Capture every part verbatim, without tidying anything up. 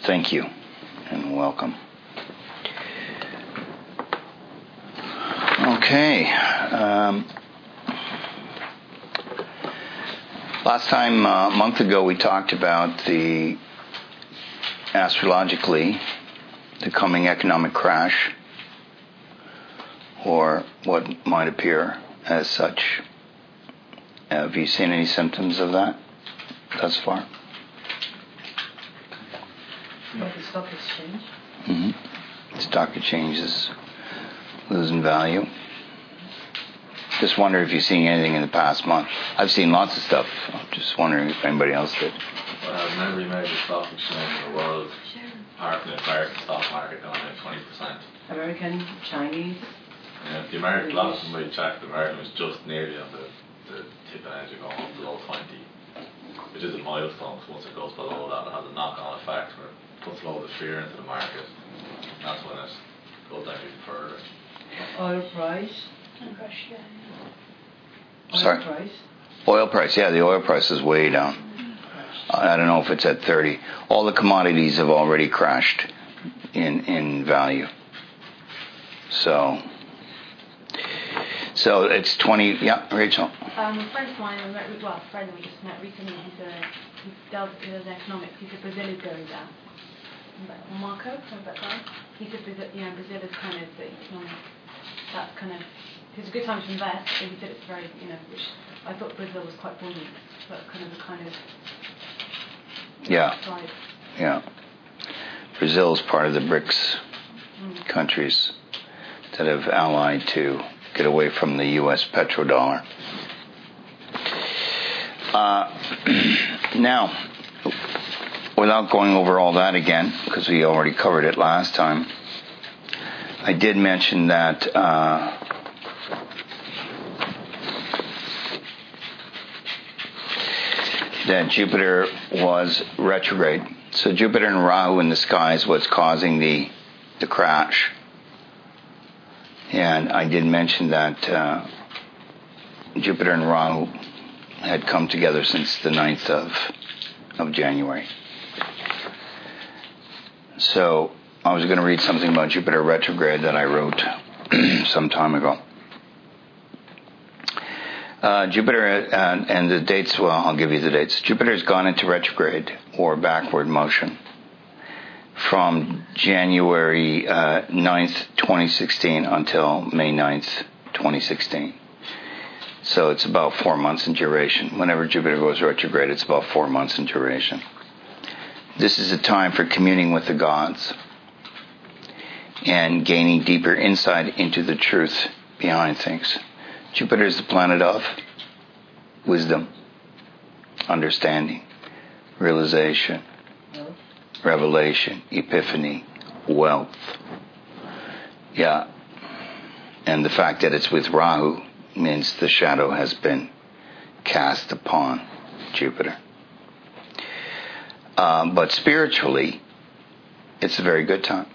Thank you and welcome. Okay. Um, last time, uh, a month ago, we talked about the astrologically the coming economic crash, or what might appear as such. Have you seen any symptoms of that thus far? Yeah, the stock exchange. Mm-hmm. Stock exchange is losing value. Just wonder if you've seen anything in the past month. I've seen lots of stuff. I'm just wondering if anybody else did. Well, remember you made the stock exchange in the world, part of the American stock market down by twenty percent. American, Chinese. Yeah, the American, last time we checked, the American was just nearly on the, the tip edge of going below twenty, which is a milestone. So once it goes below that, it has a knock-on effect where it puts a load of fear into the market. That's when it goes down even further. Oil price. Oil Sorry? price. Oil price, yeah, the oil price is way down. I don't know if it's at thirty. All the commodities have already crashed in in value. So, so it's twenty. Yeah, Rachel. Um, a friend of mine, I met, well, a friend that we just met recently. He's a he does in economics. He said Brazil is going down. Marco, was that guy? He said Brazil, you know, Brazil is kind of the economic. That's kind of. It's a good time to invest. But he said it's very, you know, which I thought Brazil was quite buoyant. But kind of a kind of. Yeah. Side. Yeah. Brazil is part of the BRICS mm. countries that have allied to get away from the U S petrodollar. Uh, now, without going over all that again, because we already covered it last time, I did mention that uh, that Jupiter was retrograde. So Jupiter and Rahu in the sky is what's causing the the crash. And I did mention that uh, Jupiter and Rahu had come together since the ninth of, of January. So I was going to read something about Jupiter retrograde that I wrote some time ago. Uh, Jupiter, uh, and the dates, well, I'll give you the dates. Jupiter has gone into retrograde, or backward motion, from January uh, ninth, twenty sixteen until May ninth, twenty sixteen. So it's about four months in duration. Whenever Jupiter goes retrograde, it's about four months in duration. This is a time for communing with the gods and gaining deeper insight into the truth behind things. Jupiter is the planet of wisdom, understanding, realization, revelation, epiphany, wealth. Yeah. And the fact that it's with Rahu means the shadow has been cast upon Jupiter. Um, but spiritually, it's a very good time.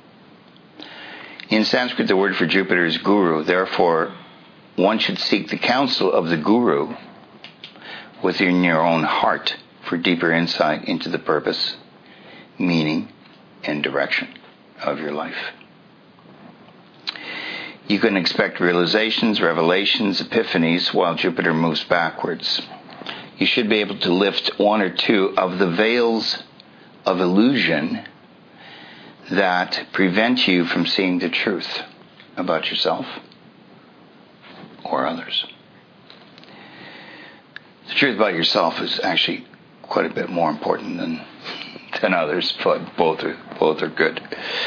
In Sanskrit, the word for Jupiter is guru. Therefore, one should seek the counsel of the guru within your own heart for deeper insight into the purpose, meaning, and direction of your life. You can expect realizations, revelations, epiphanies while Jupiter moves backwards. You should be able to lift one or two of the veils of illusion that prevent you from seeing the truth about yourself or others. The truth about yourself is actually quite a bit more important than than others, but both are both are good.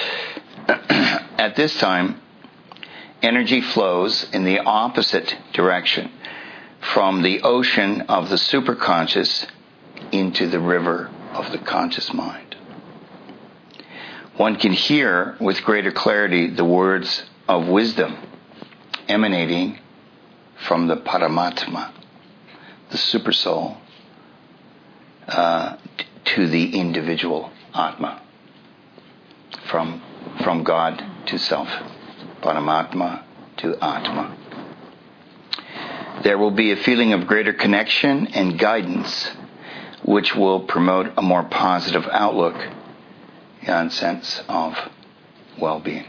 At this time, energy flows in the opposite direction from the ocean of the superconscious into the river of the conscious mind. One can hear with greater clarity the words of wisdom emanating from the Paramatma, the supersoul, uh, t- to the individual Atma, from from God to self, Paramatma to Atma. There will be a feeling of greater connection and guidance, which will promote a more positive outlook and sense of well-being.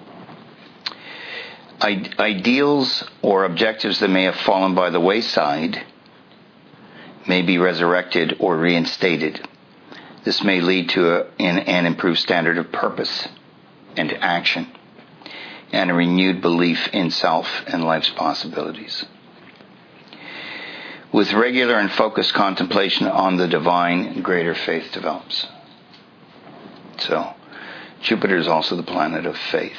I- ideals or objectives that may have fallen by the wayside may be resurrected or reinstated. This may lead to a, an, an improved standard of purpose and action, and a renewed belief in self and life's possibilities. With regular and focused contemplation on the divine, greater faith develops. So, Jupiter is also the planet of faith.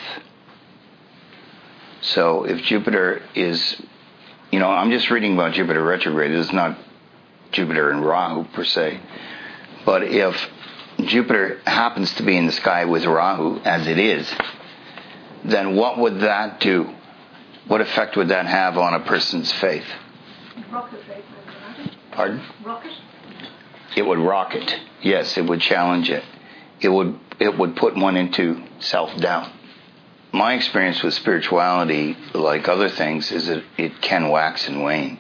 So, if Jupiter is, you know, I'm just reading about Jupiter retrograde. This is not Jupiter and Rahu per se. But if Jupiter happens to be in the sky with Rahu, as it is, then what would that do? What effect would that have on a person's faith? Rocket faith, maybe. Pardon? Rocket? It would rock it. Yes, it would challenge it. It would it would put one into self-doubt. My experience with spirituality, like other things, is that it can wax and wane.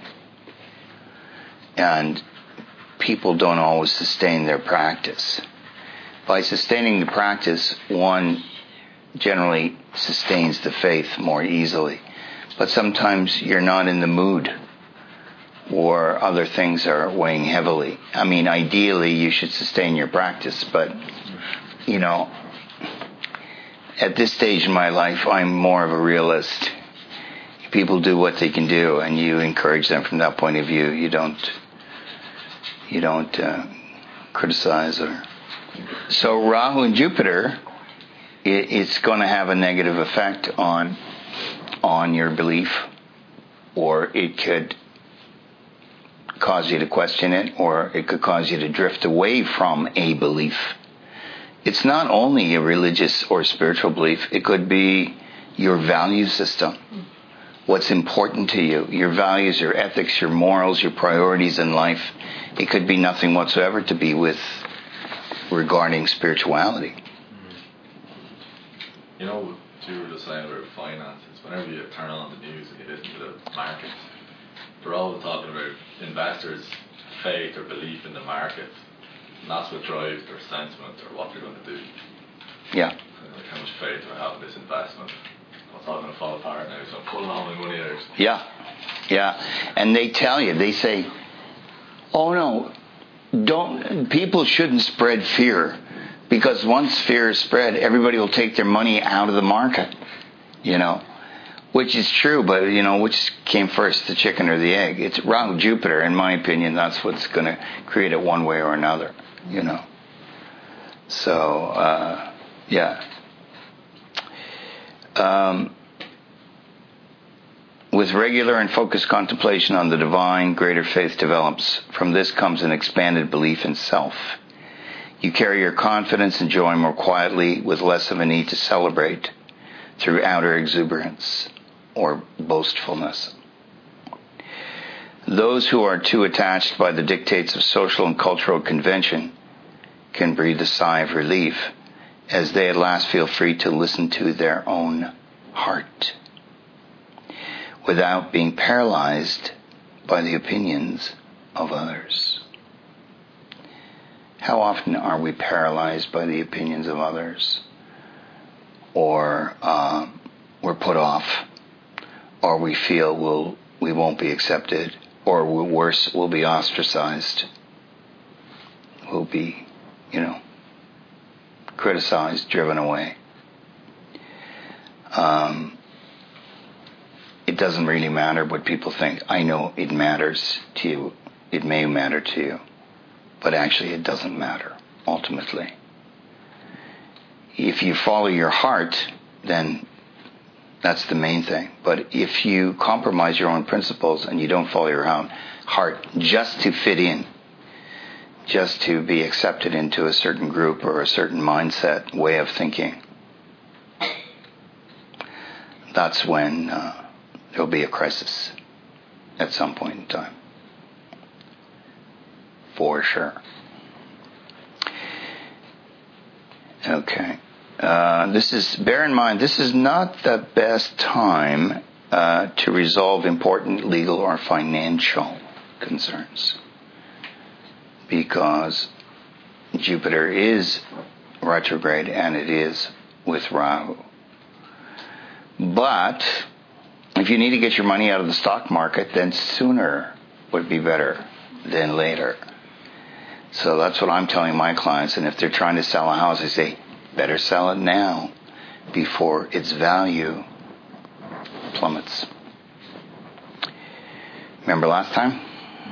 And people don't always sustain their practice. By sustaining the practice, one generally sustains the faith more easily. But sometimes you're not in the mood, or other things are weighing heavily. I mean, ideally you should sustain your practice, but, you know, at this stage in my life, I'm more of a realist. People do what they can do, and you encourage them from that point of view. You don't, you don't uh, criticize or. So Rahu and Jupiter, it, it's going to have a negative effect on on your belief, or it could cause you to question it, or it could cause you to drift away from a belief. It's not only a religious or spiritual belief, it could be your value system. What's important to you, your values, your ethics, your morals, your priorities in life. It could be nothing whatsoever to be with regarding spirituality. You know, what you were just saying about finances, whenever you turn on the news and you listen to the markets, they're always talking about investors' faith or belief in the market. And that's what drives their sentiment or what they're going to do. Yeah. Like, how much faith do I have in this investment? It's all going to fall apart now, so I'm pulling all my money out. Yeah. Yeah. And they tell you, they say, oh no, don't, people shouldn't spread fear, because once fear is spread, everybody will take their money out of the market, you know, which is true, but, you know, which came first, the chicken or the egg? It's Rahu Jupiter, in my opinion. That's what's going to create it one way or another, you know. So, uh, yeah. Um, with regular and focused contemplation on the divine, greater faith develops. From this comes an expanded belief in self. You carry your confidence and joy more quietly, with less of a need to celebrate through outer exuberance or boastfulness. Those who are too attached by the dictates of social and cultural convention can breathe a sigh of relief, as they at last feel free to listen to their own heart, without being paralyzed by the opinions of others. How often are we paralyzed by the opinions of others? Or uh, we're put off, or we feel we'll, we won't be accepted, or worse, we'll be ostracized. We'll be, you know, criticized, driven away. Um, it doesn't really matter what people think. I know it matters to you. It may matter to you. But actually it doesn't matter, ultimately. If you follow your heart, then that's the main thing. But if you compromise your own principles and you don't follow your own heart just to fit in, just to be accepted into a certain group or a certain mindset, way of thinking, that's when uh, there'll be a crisis at some point in time. For sure. Okay. Uh, this is, bear in mind, this is not the best time uh, to resolve important legal or financial concerns, because Jupiter is retrograde, and it is with Rahu. But if you need to get your money out of the stock market, then sooner would be better than later. So that's what I'm telling my clients. And if they're trying to sell a house, I say, better sell it now before its value plummets. Remember last time?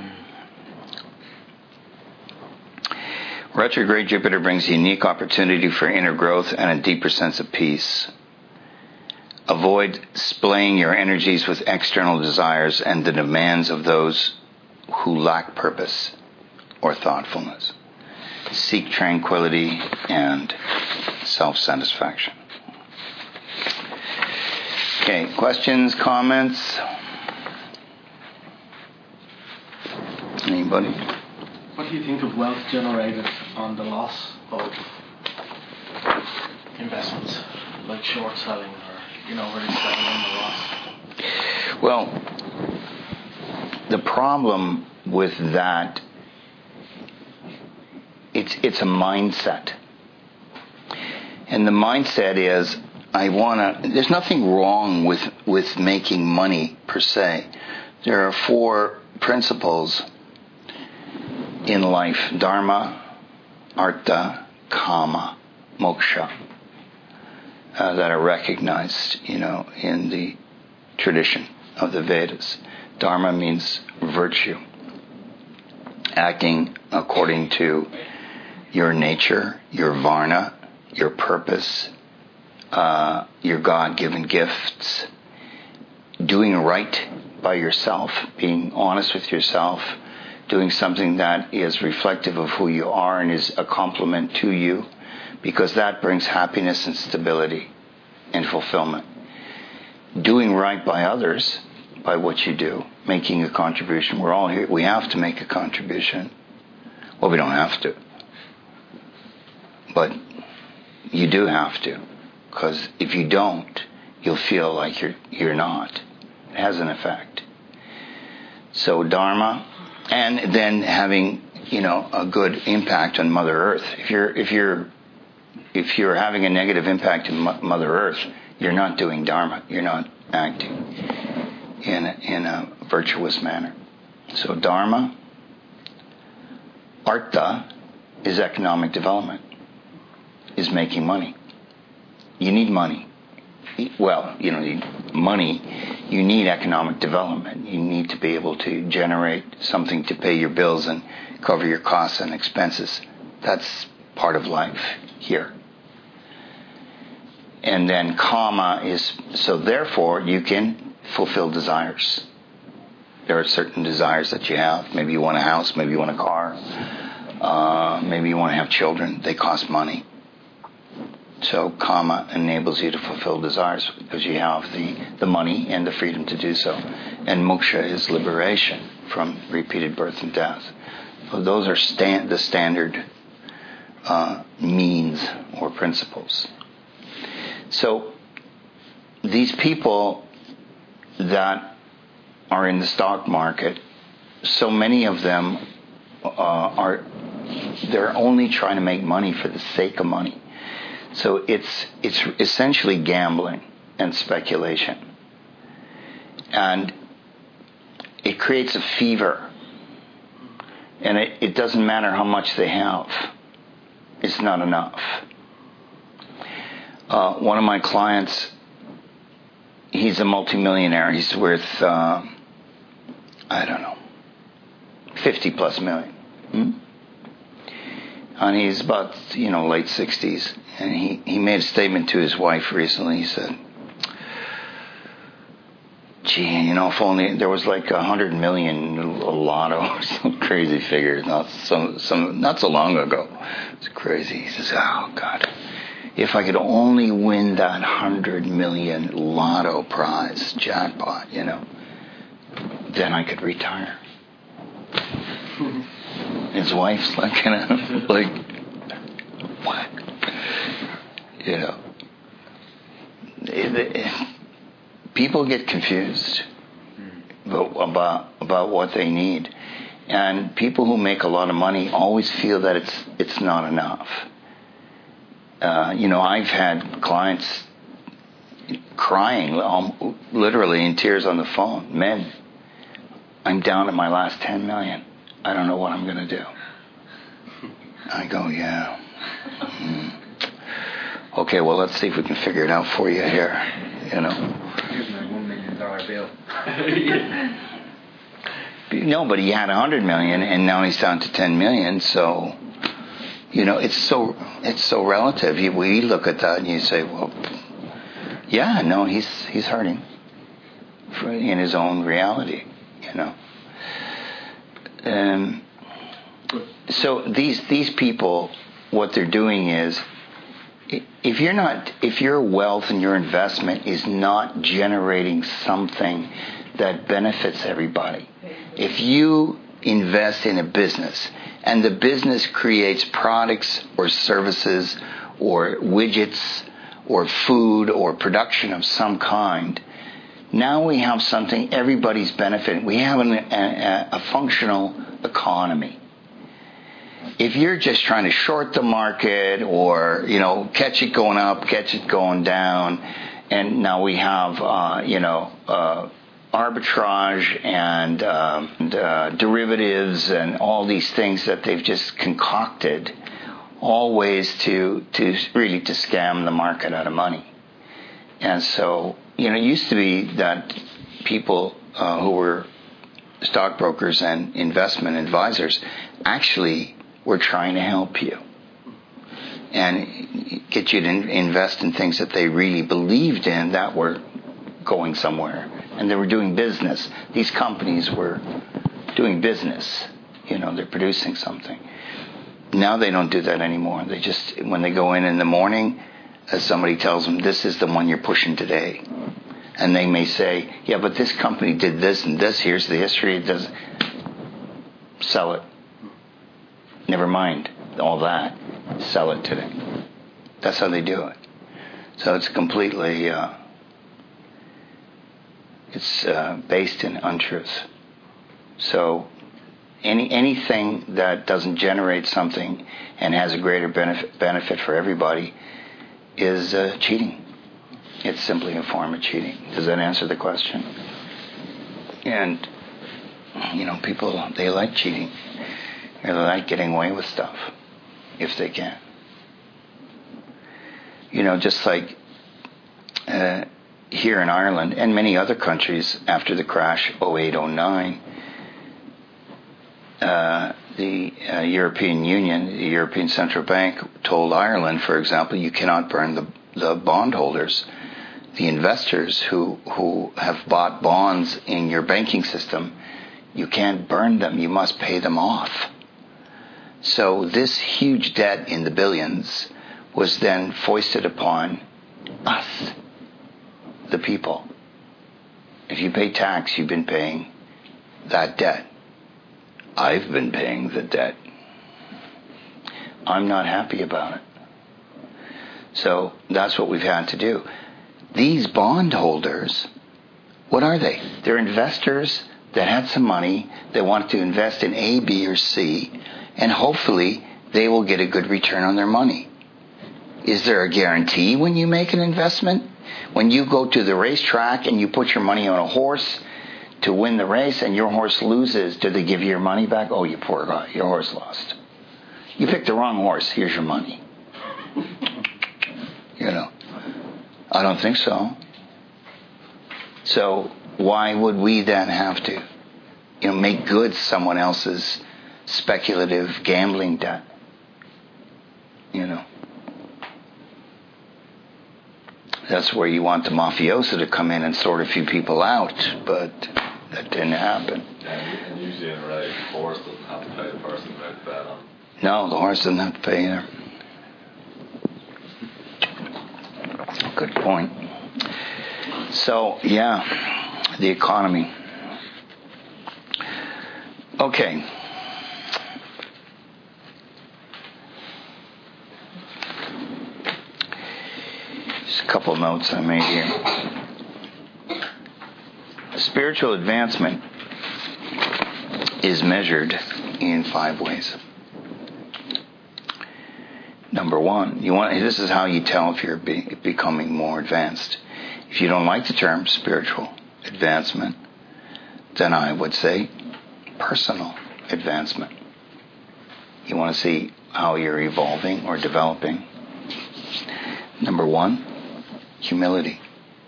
Retrograde Jupiter brings a unique opportunity for inner growth and a deeper sense of peace. Avoid splaying your energies with external desires and the demands of those who lack purpose or thoughtfulness. Seek tranquility and self-satisfaction. Okay, questions, comments? Anybody? What do you think of wealth generated on the loss of investments, like short selling or, you know, really selling on the loss? Well, the problem with that, it's it's a mindset. And the mindset is, I want to, there's nothing wrong with, with making money per se. There are four principles in life: dharma, artha, kama, moksha, uh, that are recognized, you know, in the tradition of the Vedas. Dharma means virtue, acting according to your nature, your varna, your purpose, uh, your God-given gifts, doing right by yourself, being honest with yourself, doing something that is reflective of who you are and is a complement to you, because that brings happiness and stability and fulfillment. Doing right by others, by what you do, making a contribution. We're all here. We have to make a contribution. Well, we don't have to, but you do have to, because if you don't, you'll feel like you're you're not. It has an effect. So dharma. And then having, you know, a good impact on Mother Earth. If you're if you're if you're having a negative impact on Mother Earth, you're not doing dharma. You're not acting in a, in a virtuous manner. So dharma, artha, is economic development. Is making money. You need money. Well, you don't need money. You need economic development. You need to be able to generate something to pay your bills and cover your costs and expenses. That's part of life here. And then kama is, so therefore you can fulfill desires. There are certain desires that you have. Maybe you want a house, maybe you want a car, uh, maybe you want to have children. They cost money. So kama enables you to fulfill desires because you have the, the money and the freedom to do so. And moksha is liberation from repeated birth and death. So those are stand, the standard uh, means or principles. So these people that are in the stock market, so many of them uh, are, they're only trying to make money for the sake of money. So it's it's essentially gambling and speculation. And it creates a fever. And it, it doesn't matter how much they have. It's not enough. Uh, one of my clients, he's a multimillionaire. He's worth, uh, I don't know, fifty plus million. Hmm? And he's about, you know, late sixties. And he, he made a statement to his wife recently. He said, gee, you know, if only there was like a hundred million lotto or some crazy figure not some some not so long ago. It's crazy. He says, oh God, if I could only win that hundred million lotto prize jackpot, you know, then I could retire. His wife's like, kind of like, what? You know, it, it, people get confused about about what they need, and people who make a lot of money always feel that it's it's not enough. Uh, you know, I've had clients crying, um, literally in tears on the phone. Men, I'm down to my last ten million. I don't know what I'm going to do. I go, yeah. Mm. Okay, well, let's see if we can figure it out for you here. You know. Here's my one million dollar bill. No, but he had a hundred million, and now he's down to ten million. So, you know, it's so it's so relative. You, we look at that and you say, well, yeah, no, he's he's hurting for, in his own reality. You know. Um. So these these people, what they're doing is, if you're not, if your wealth and your investment is not generating something that benefits everybody, if you invest in a business and the business creates products or services or widgets or food or production of some kind, now we have something everybody's benefiting. We have an, a, a functional economy. If you're just trying to short the market or, you know, catch it going up, catch it going down, and now we have, uh, you know, uh, arbitrage and, um, and uh, derivatives and all these things that they've just concocted, all ways to, to really to scam the market out of money. And so, you know, it used to be that people uh, who were stockbrokers and investment advisors actually were trying to help you and get you to invest in things that they really believed in that were going somewhere. And they were doing business. These companies were doing business. You know, they're producing something. Now they don't do that anymore. They just, when they go in in the morning, as somebody tells them, this is the one you're pushing today. And they may say, yeah, but this company did this and this. Here's the history. It does. Sell it. Never mind all that. Sell it today. That's how they do it. So it's completely, uh, it's uh, based in untruth. So any anything that doesn't generate something and has a greater benefit, benefit for everybody is uh, cheating. It's simply a form of cheating. Does that answer the question? And, you know, people, they like cheating. They like getting away with stuff, if they can. You know, just like uh, here in Ireland and many other countries after the crash oh eight oh nine, uh, the uh, European Union, the European Central Bank told Ireland, for example, you cannot burn the, the bondholders, the investors who, who have bought bonds in your banking system. You can't burn them. You must pay them off. So this huge debt in the billions was then foisted upon us, the people. If you pay tax, you've been paying that debt. I've been paying the debt. I'm not happy about it. So that's what we've had to do. These bondholders, what are they? They're investors that had some money. They wanted to invest in A, B, or C, and hopefully they will get a good return on their money. Is there a guarantee when you make an investment? When you go to the racetrack and you put your money on a horse to win the race and your horse loses, do they give you your money back? Oh, you poor guy, your horse lost. You picked the wrong horse, here's your money. You know, I don't think so. So why would we then have to, you know, make good someone else's speculative gambling debt? You know. That's where you want the mafioso to come in and sort a few people out, but that didn't happen. Yeah, and usually in a race, the horse doesn't have to pay the person who made the bet on. No, the horse doesn't have to pay either. Good point. So, yeah, the economy. Okay. Just a couple of notes I made here. Spiritual advancement is measured in five ways. Number number one. You want. This is how you tell if you're be, becoming more advanced. If you don't like the term spiritual advancement, then I would say personal advancement. You want to see how you're evolving or developing. Number one, humility.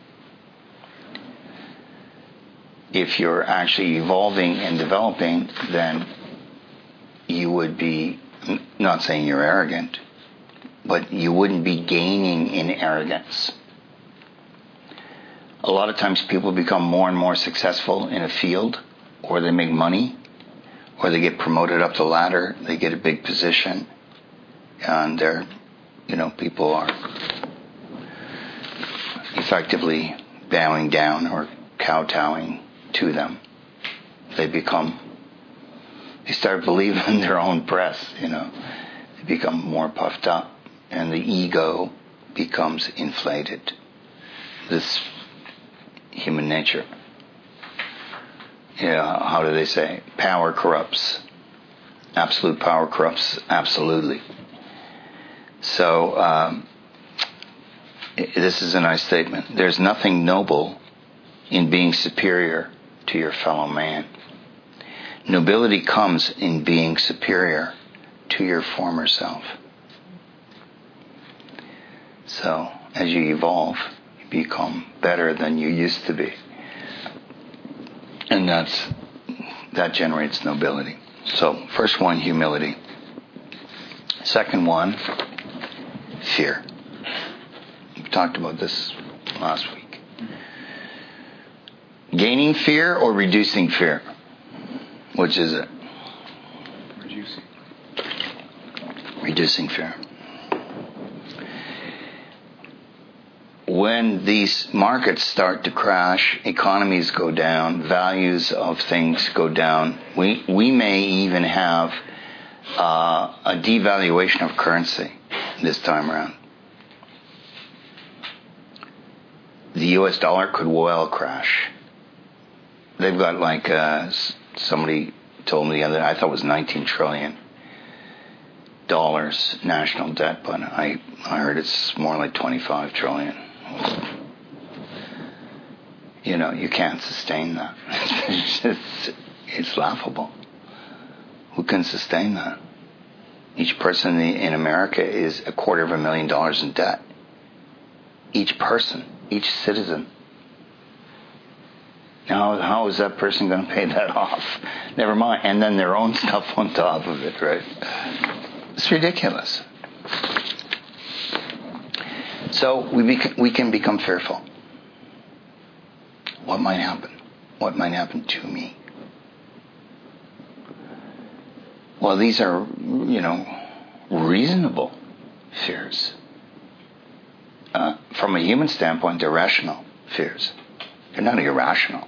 If you're actually evolving and developing, then you would be, not saying you're arrogant, but you wouldn't be gaining in arrogance. A lot of times people become more and more successful in a field, or they make money, or they get promoted up the ladder, they get a big position, and they're, you know, people are effectively bowing down or kowtowing to them. They become, they start believing in their own press, you know. They become more puffed up, and the ego becomes inflated. This human nature. Yeah, how do they say? Power corrupts. Absolute power corrupts absolutely. So, um, this is a nice statement. There's nothing noble in being superior to your fellow man. Nobility comes in being superior to your former self. So, as you evolve, you become better than you used to be. And that's that generates nobility. So, first one, humility. Second one, fear. We talked about this last week. Gaining fear or reducing fear? Which is it? Reducing. Reducing fear. When these markets start to crash, economies go down, values of things go down, we, we may even have uh, a devaluation of currency this time around. The U S dollar could well crash. They've got like, uh, somebody told me the other day, I thought it was nineteen trillion dollars national debt, but I, I heard it's more like twenty-five trillion. You know, you can't sustain that. It's, just, it's laughable. Who can sustain that? Each person in, the, in America is a quarter of a million dollars in debt. Each person, each citizen. Now, how is that person going to pay that off? Never mind. And then their own stuff on top of it, right? It's ridiculous. So we bec- we can become fearful. What might happen? What might happen to me? Well, these are, you know, reasonable fears. Uh, from a human standpoint, they're rational fears. They're not irrational.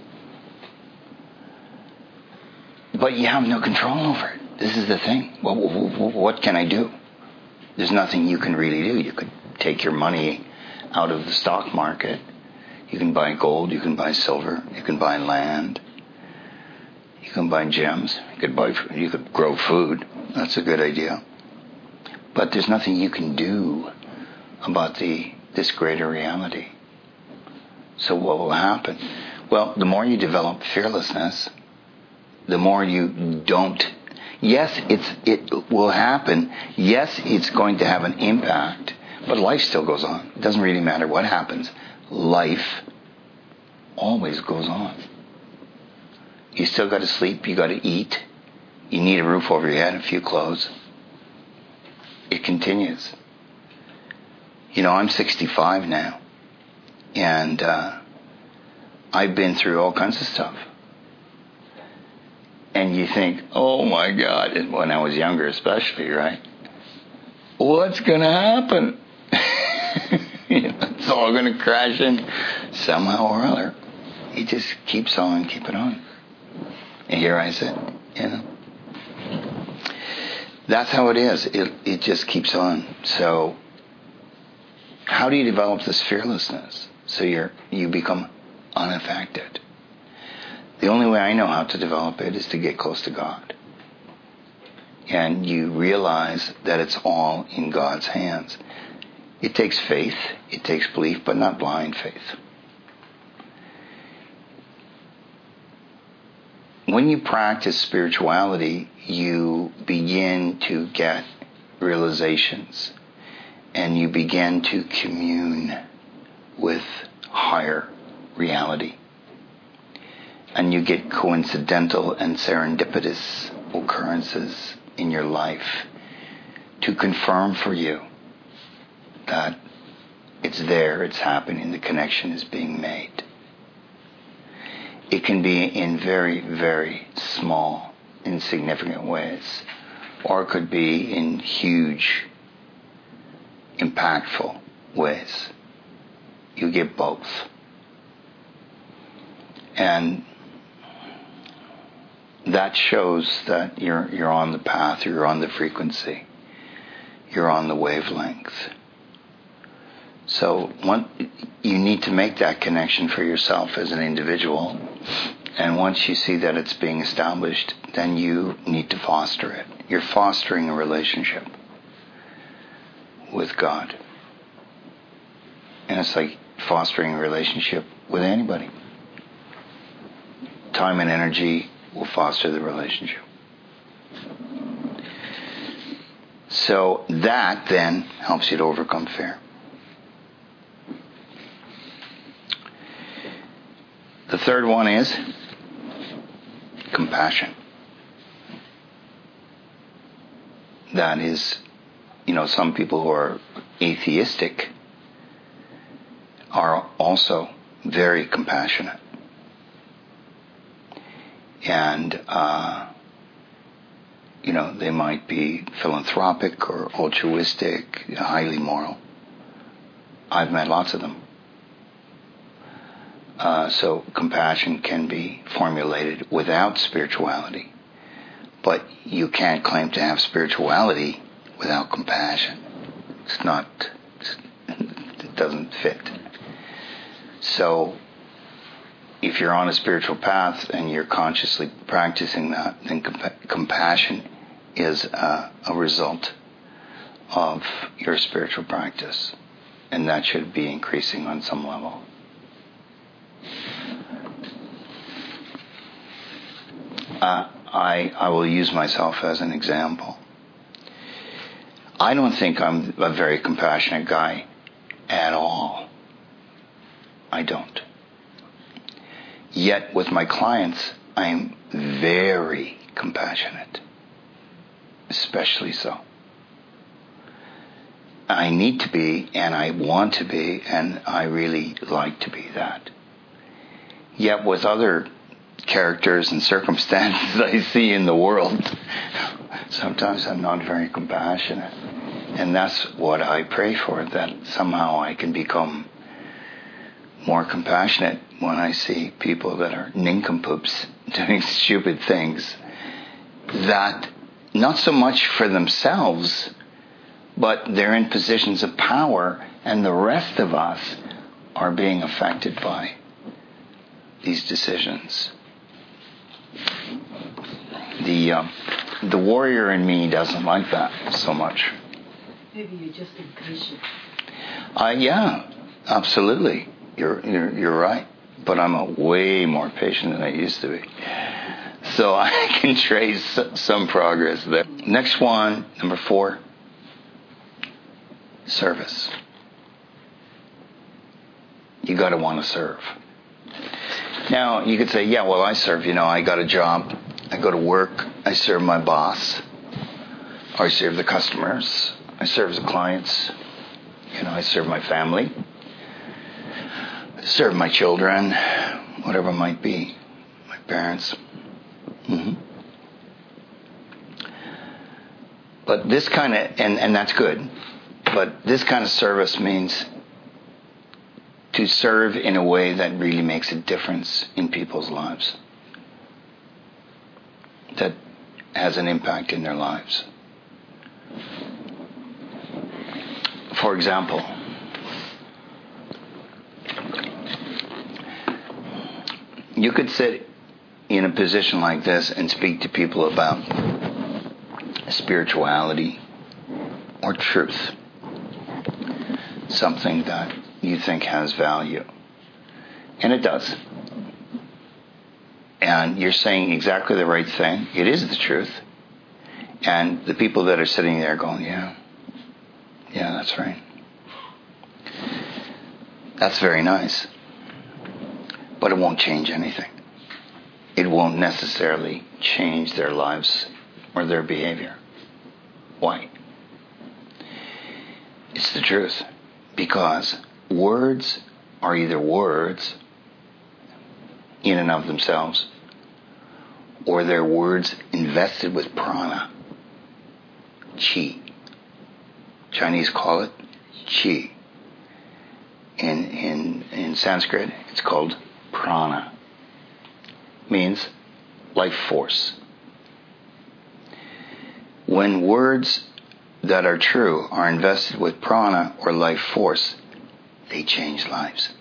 But you have no control over it. This is the thing. What, what, what can I do? There's nothing you can really do. You could take your money out of the stock market. You can buy gold. You can buy silver. You can buy land. You can buy gems. You could buy. You could grow food. That's a good idea. But there's nothing you can do about the this greater reality. So what will happen? Well, the more you develop fearlessness, the more you don't. Yes, it's it will happen. Yes, it's going to have an impact, but life still goes on. It doesn't really matter what happens. Life always goes on. You still got to sleep. You got to eat. You need a roof over your head, a few clothes. It continues. You know, I'm sixty-five now, and uh, I've been through all kinds of stuff. And you think, oh my God, and when I was younger especially, right? What's going to happen? You know, it's all going to crash in somehow or other. It just keeps on, keep it on. And here I sit, you know. That's how it is. It it just keeps on. So how do you develop this fearlessness so you're you become unaffected? The only way I know how to develop it is to get close to God. and you realize that it's all in God's hands. It takes faith, it takes belief, but not blind faith. When you practice spirituality, you begin to get realizations, and you begin to commune with higher reality. And you get coincidental and serendipitous occurrences in your life to confirm for you that it's there, it's happening, the connection is being made. It can be in very, very small, insignificant ways, or it could be in huge, impactful ways. You get both. And that shows that you're you're on the path, you're on the frequency, you're on the wavelength. So one, you need to make that connection for yourself as an individual. And once you see that it's being established, then you need to foster it. You're fostering a relationship with God. And it's like fostering a relationship with anybody. Time and energy will foster the relationship. So that then helps you to overcome fear. The third one is compassion. That is, you know, some people who are atheistic are also very compassionate. And, uh, you know, they might be philanthropic or altruistic, highly moral. I've met lots of them. Uh, so compassion can be formulated without spirituality. But you can't claim to have spirituality without compassion. It's not, it doesn't fit. So if you're on a spiritual path and you're consciously practicing that, then compa- compassion is a, a result of your spiritual practice. And that should be increasing on some level. Uh, I, I will use myself as an example. I don't think I'm a very compassionate guy at all. I don't. Yet with my clients, I'm very compassionate. Especially so. I need to be, and I want to be, and I really like to be that. Yet with other characters and circumstances I see in the world, sometimes I'm not very compassionate. And that's what I pray for, that somehow I can become more compassionate when I see people that are nincompoops doing stupid things, that not so much for themselves, but they're in positions of power, and the rest of us are being affected by these decisions. The uh, the warrior in me doesn't like that so much. Maybe you're just impatient. Uh, yeah, absolutely. You're, you're you're right. But I'm a way more patient than I used to be. So I can trace some progress there. Next one, number four. Service. You got to want to serve. Now, you could say, yeah, well, I serve. You know, I got a job. I go to work. I serve my boss. Or I serve the customers. I serve the clients. You know, I serve my family. I serve my children. Whatever it might be. My parents. Mm-hmm. But this kind of, and, and that's good. But this kind of service means to serve in a way that really makes a difference in people's lives. That has an impact in their lives. For example, you could sit in a position like this and speak to people about spirituality, or truth. Something that you think has value. And it does. And you're saying exactly the right thing. It is the truth. And the people that are sitting there going, yeah, yeah, that's right. That's very nice. But it won't change anything. It won't necessarily change their lives or their behavior. Why? It's the truth. Because words are either words in and of themselves, or they're words invested with prana, chi. Chinese call it chi. In, in, in Sanskrit, it's called prana. Means life force. When words that are true are invested with prana or life force, they change lives.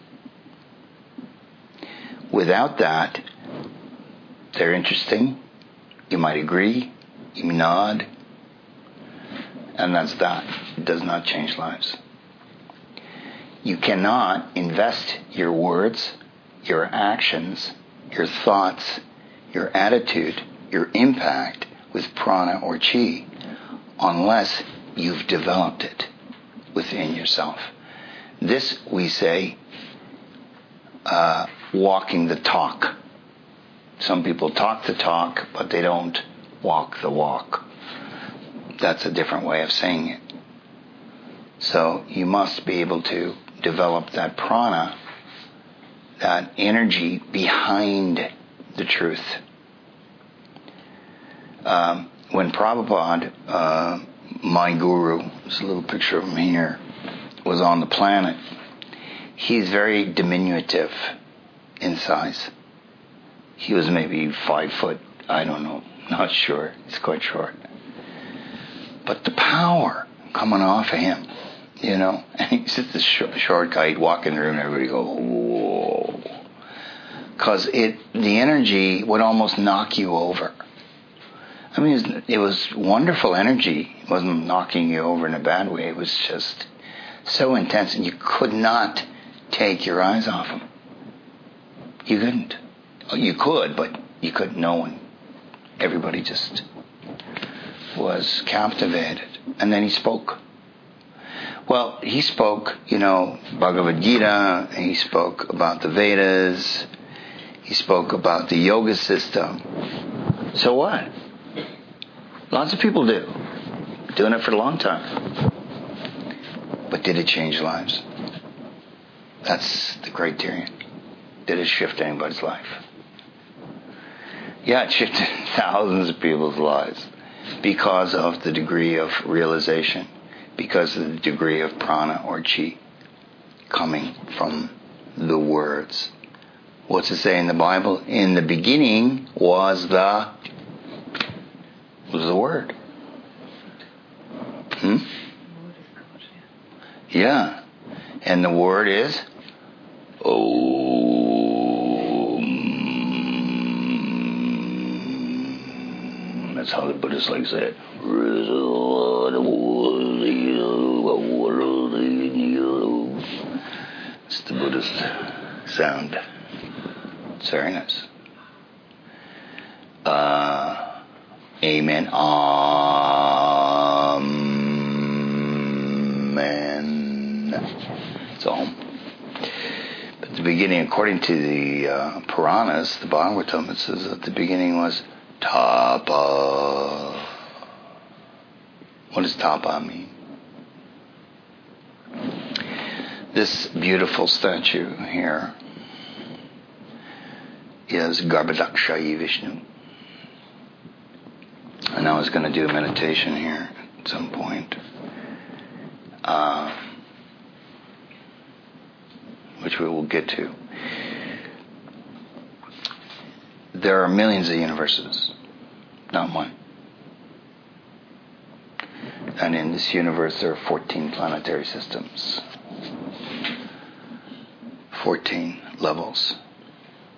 Without that, they're interesting. You might agree. You nod. And that's that. It does not change lives. You cannot invest your words, your actions, your thoughts, your attitude, your impact with prana or chi unless you've developed it within yourself. This, we say, uh, walking the talk. Some people talk the talk, but they don't walk the walk. That's a different way of saying it. So you must be able to develop that prana, that energy behind the truth. Um, when Prabhupada, uh, my guru, there's a little picture of him here, was on the planet, he's very diminutive in size. He was maybe five foot, I don't know, not sure. He's quite short. But the power coming off of him, you know, and he's just a short, short guy. He'd walk in the room and everybody go, whoa. Because it, the energy would almost knock you over. I mean, it was, it was wonderful energy. It wasn't knocking you over in a bad way. It was just so intense, and you could not take your eyes off him. You couldn't. You could, but you couldn't. No one. Everybody just was captivated. And then he spoke. Well, he spoke, you know, Bhagavad Gita. He spoke about the Vedas. He spoke about the yoga system. So what? Lots of people do. Doing it for a long time. But did it change lives? That's the criterion. Did it shift anybody's life? Yeah, it shifted thousands of people's lives because of the degree of realization, because of the degree of prana or chi coming from the words. What's it say in the Bible? In the beginning was the was the word. Hmm? Yeah. And the word is Om. That's how the Buddhists like to say it. It's the Buddhist sound. It's very nice. Uh, amen. Amen. It's Om. But the beginning, according to the uh, Puranas, the Bhagavatam, it says that the beginning was Tapa. What does Tapa mean? This beautiful statue here is Garbhodakshayi Vishnu. And I was going to do a meditation here at some point, uh, which we will get to. There are millions of universes, not one. And in this universe there are fourteen planetary systems. fourteen levels.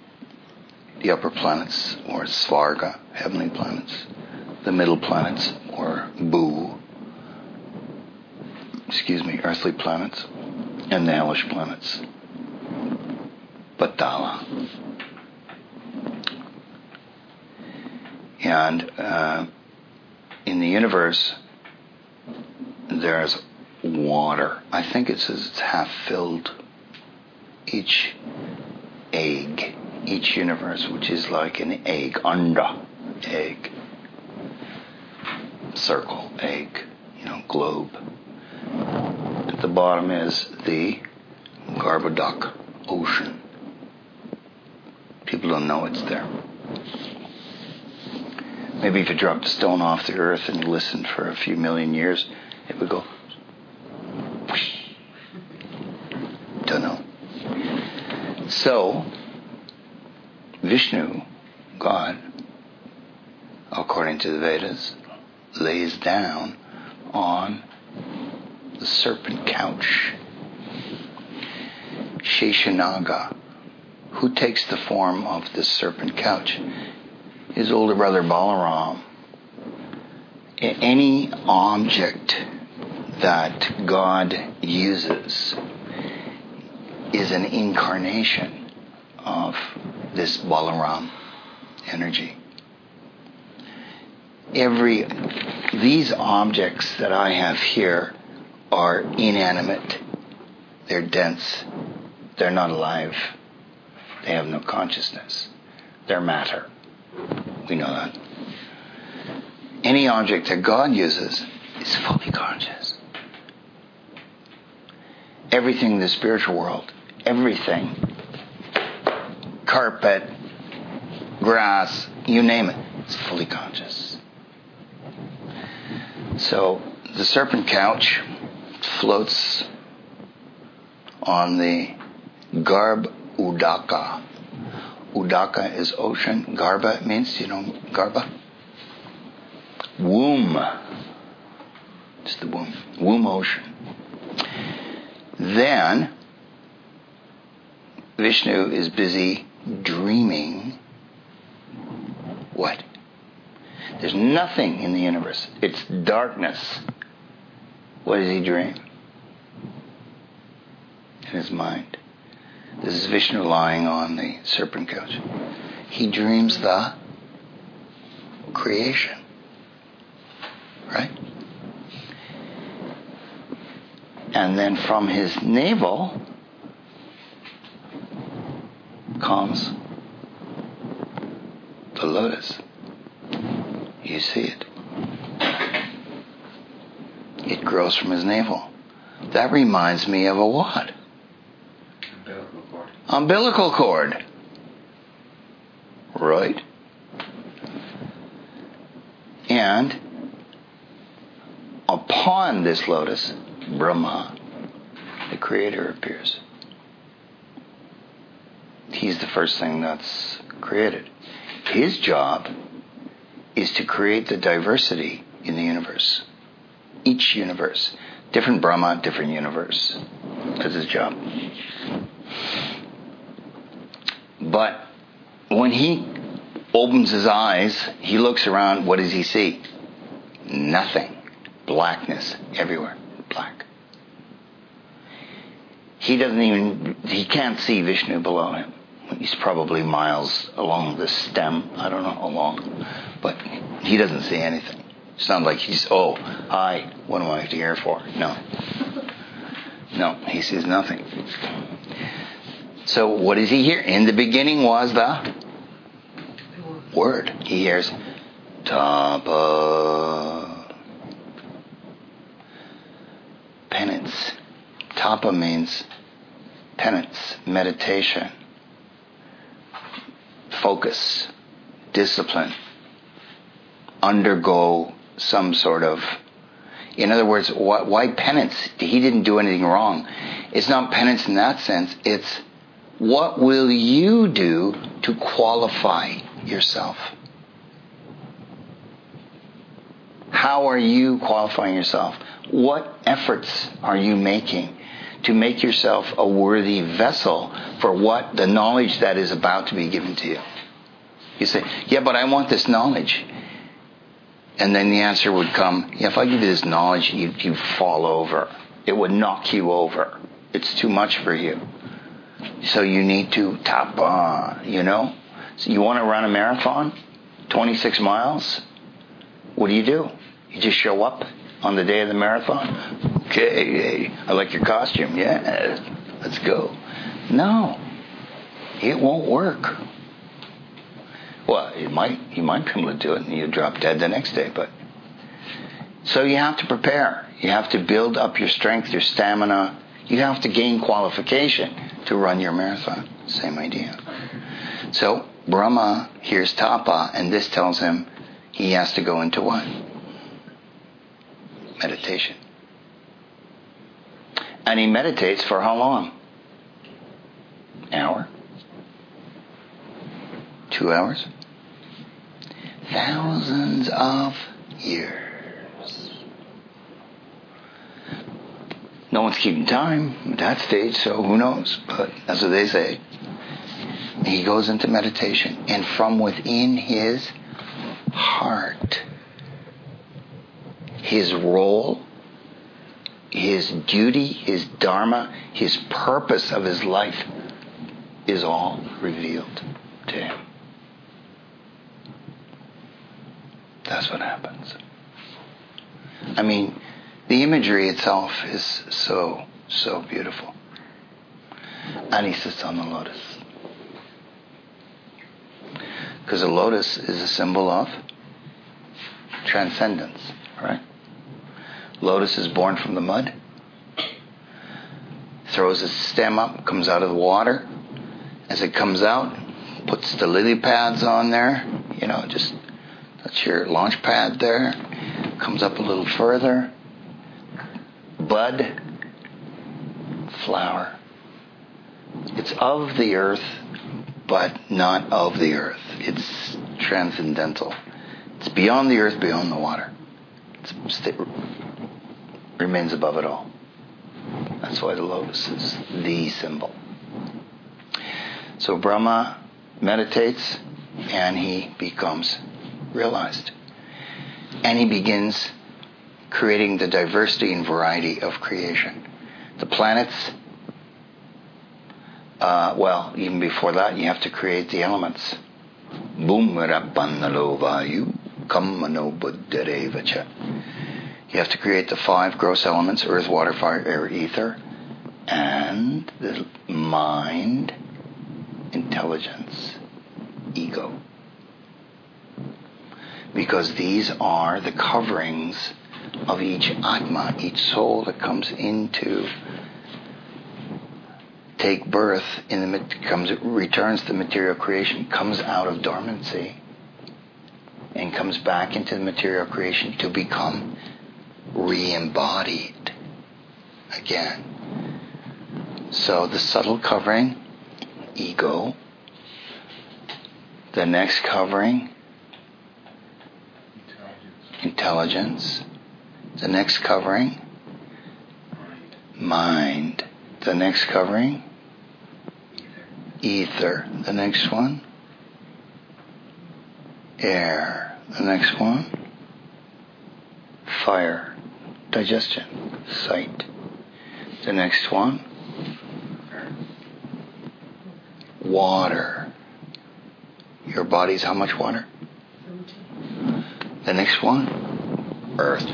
The upper planets, or Svarga, heavenly planets. The middle planets, or Bu, excuse me, earthly planets, and the hellish planets, Patala. And uh, in the universe, there's water. I think it says it's half filled. Each egg, each universe, which is like an egg, anda, egg, circle, egg, you know, globe. At the bottom is the Garbhodak ocean. People don't know it's there. Maybe if you dropped a stone off the earth and you listened for a few million years, it would go. Don't know. So, Vishnu, God, according to the Vedas, lays down on the serpent couch. Sheshanaga, who takes the form of the serpent couch? His older brother Balaram. Any object that God uses is an incarnation of this Balaram energy. Every these objects that I have here are inanimate. They're dense. They're not alive. They have no consciousness. They're matter. We know that. Any object that God uses is fully conscious. Everything in the spiritual world, everything, carpet, grass, you name it, it's fully conscious. So the serpent couch floats on the Garb Udaka. Udaka is ocean. Garbha means, you know, Garbha? Womb. It's the womb. Womb ocean. Then, Vishnu is busy dreaming. What? There's nothing in the universe. It's darkness. What does he dream? In his mind. This is Vishnu lying on the serpent couch. He dreams the creation. Right? And then from his navel comes the lotus. You see it. It grows from his navel. That reminds me of a what? Umbilical cord. Umbilical cord. Right? And upon this lotus, Brahma, the creator, appears. He's the first thing that's created. His job is to create the diversity in the universe. Each universe. Different Brahma, different universe. That's his job. But when he opens his eyes, he looks around, what does he see? Nothing. Blackness everywhere. Black. He doesn't even, he can't see Vishnu below him. He's probably miles along the stem. I don't know how long. But he doesn't see anything. It's not like he's, oh, hi, what am I here for? No. No, he sees nothing. So what does he hear? In the beginning was the word. He hears tapa. Penance. Tapa means penance, meditation, focus, discipline, undergo some sort of, in other words, why, why penance? He didn't do anything wrong. It's not penance in that sense. It's what will you do to qualify yourself? How are you qualifying yourself? What efforts are you making to make yourself a worthy vessel for what the knowledge that is about to be given to you? You say, yeah, but I want this knowledge. And then the answer would come, yeah, if I give you this knowledge, you you fall over. It would knock you over. It's too much for you. So you need to tapa, you know? So you want to run a marathon, twenty-six miles? What do you do? You just show up on the day of the marathon? Okay, hey, I like your costume. Yeah, let's go. No, it won't work. Well, it might. You might be able to do it and you drop dead the next day. But so you have to prepare. You have to build up your strength, your stamina. You have to gain qualification to run your marathon. Same idea. So Brahma hears tapa, and this tells him he has to go into what? Meditation. And he meditates for how long? An hour? Two hours? Thousands of years. No one's keeping time at that stage, so who knows? But that's what they say. He goes into meditation, and from within his heart, his role, his duty, his dharma, his purpose of his life is all revealed to him. That's what happens. I mean, the imagery itself is so, so beautiful. And he sits on the lotus. Because a lotus is a symbol of transcendence, right? Lotus is born from the mud, throws its stem up, comes out of the water. As it comes out, puts the lily pads on there, you know, just that's your launch pad there. Comes up a little further. Bud, flower. It's of the earth, but not of the earth. It's transcendental. It's beyond the earth, beyond the water. It remains above it all. That's why the lotus is the symbol. So Brahma meditates and he becomes realized. And he begins creating the diversity and variety of creation. The planets, uh, well, even before that, you have to create the elements. Bhumrapannalo vayu kammano buddharevacha. You have to create the five gross elements, earth, water, fire, air, ether, and the mind, intelligence, ego. Because these are the coverings of each Atma, each soul that comes into, take birth, in the comes returns to material creation, comes out of dormancy, and comes back into the material creation to become re-embodied again. So the subtle covering, ego. The next covering, intelligence. The next covering, mind. The next covering, ether. The next one, air. The next one, fire, digestion, sight. The next one, water. Your body's how much water? The next one, earth.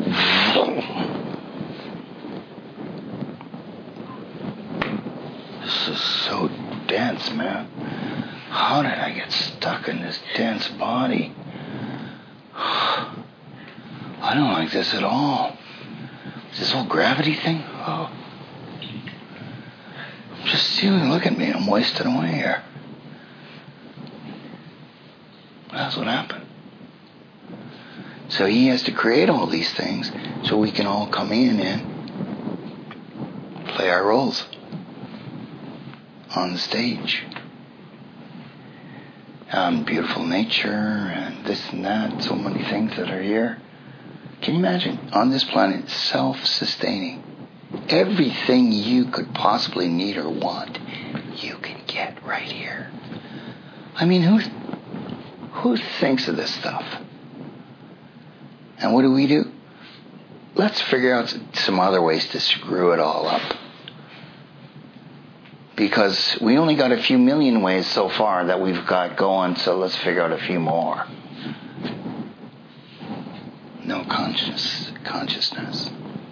This is so dense, man. How did I get stuck in this dense body? I don't like this at all. Is this whole gravity thing? Oh. Just stealing, look at me. I'm wasting away here. That's what happened. So he has to create all these things so we can all come in and play our roles on the stage. Um, beautiful nature and this and that, so many things that are here. Can you imagine? On this planet, self-sustaining. Everything you could possibly need or want, you can get right here. I mean, who, who thinks of this stuff? And what do we do? Let's figure out some other ways to screw it all up. Because we only got a few million ways so far that we've got going, so let's figure out a few more. No conscious, consciousness.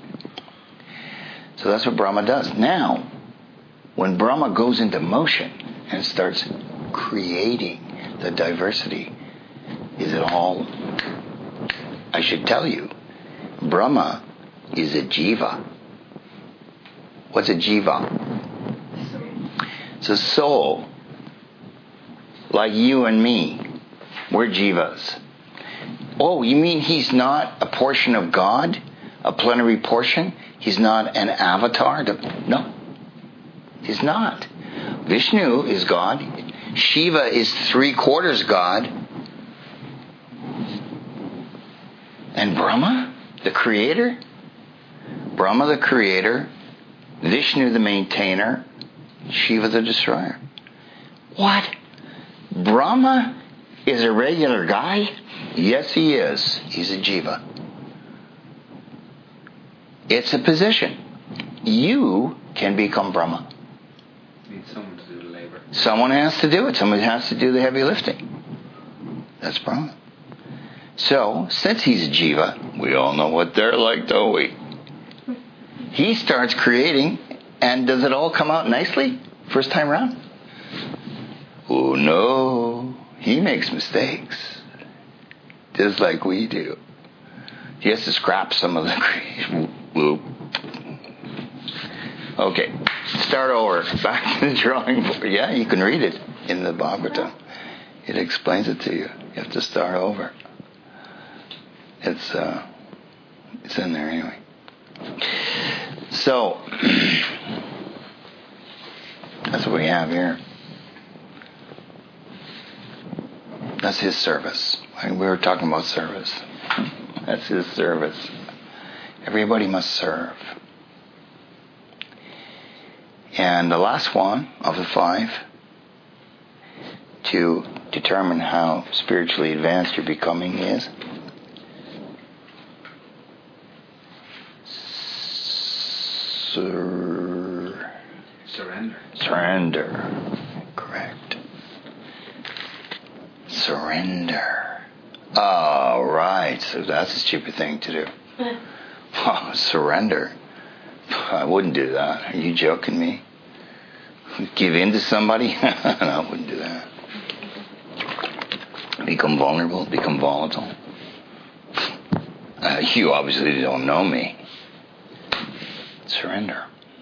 So that's what Brahma does. Now, when Brahma goes into motion and starts creating the diversity, is it all... I should tell you, Brahma is a jiva. What's a jiva? It's a soul. Like you and me. We're jivas. Oh, you mean he's not a portion of God? A plenary portion? He's not an avatar? To, no. He's not. Vishnu is God. Shiva is three quarters God. And Brahma, the creator? Brahma, the creator. Vishnu, the maintainer. Shiva, the destroyer. What? Brahma is a regular guy? Yes, he is. He's a jiva. It's a position. You can become Brahma. Need someone to do the labor. Someone has to do it. Someone has to do the heavy lifting. That's Brahma. So, since he's a jiva, we all know what they're like, don't we? He starts creating, and does it all come out nicely first time around? Oh no, he makes mistakes. Just like we do. He has to scrap some of the creation. Okay, start over. Back to the drawing board. Yeah, you can read it in the Bhagavatam. It explains it to you. You have to start over. It's uh, it's in there anyway. So that's what we have here. That's his service. We were talking about service. That's his service. Everybody must serve. And the last one of the five, to determine how spiritually advanced you're becoming, is sur- Surrender. surrender. Correct. Surrender. Oh, right. So that's a stupid thing to do. Oh, surrender. I wouldn't do that. Are you joking me? Give in to somebody? No, I wouldn't do that. Become vulnerable, become volatile. Uh, you obviously don't know me. Surrender.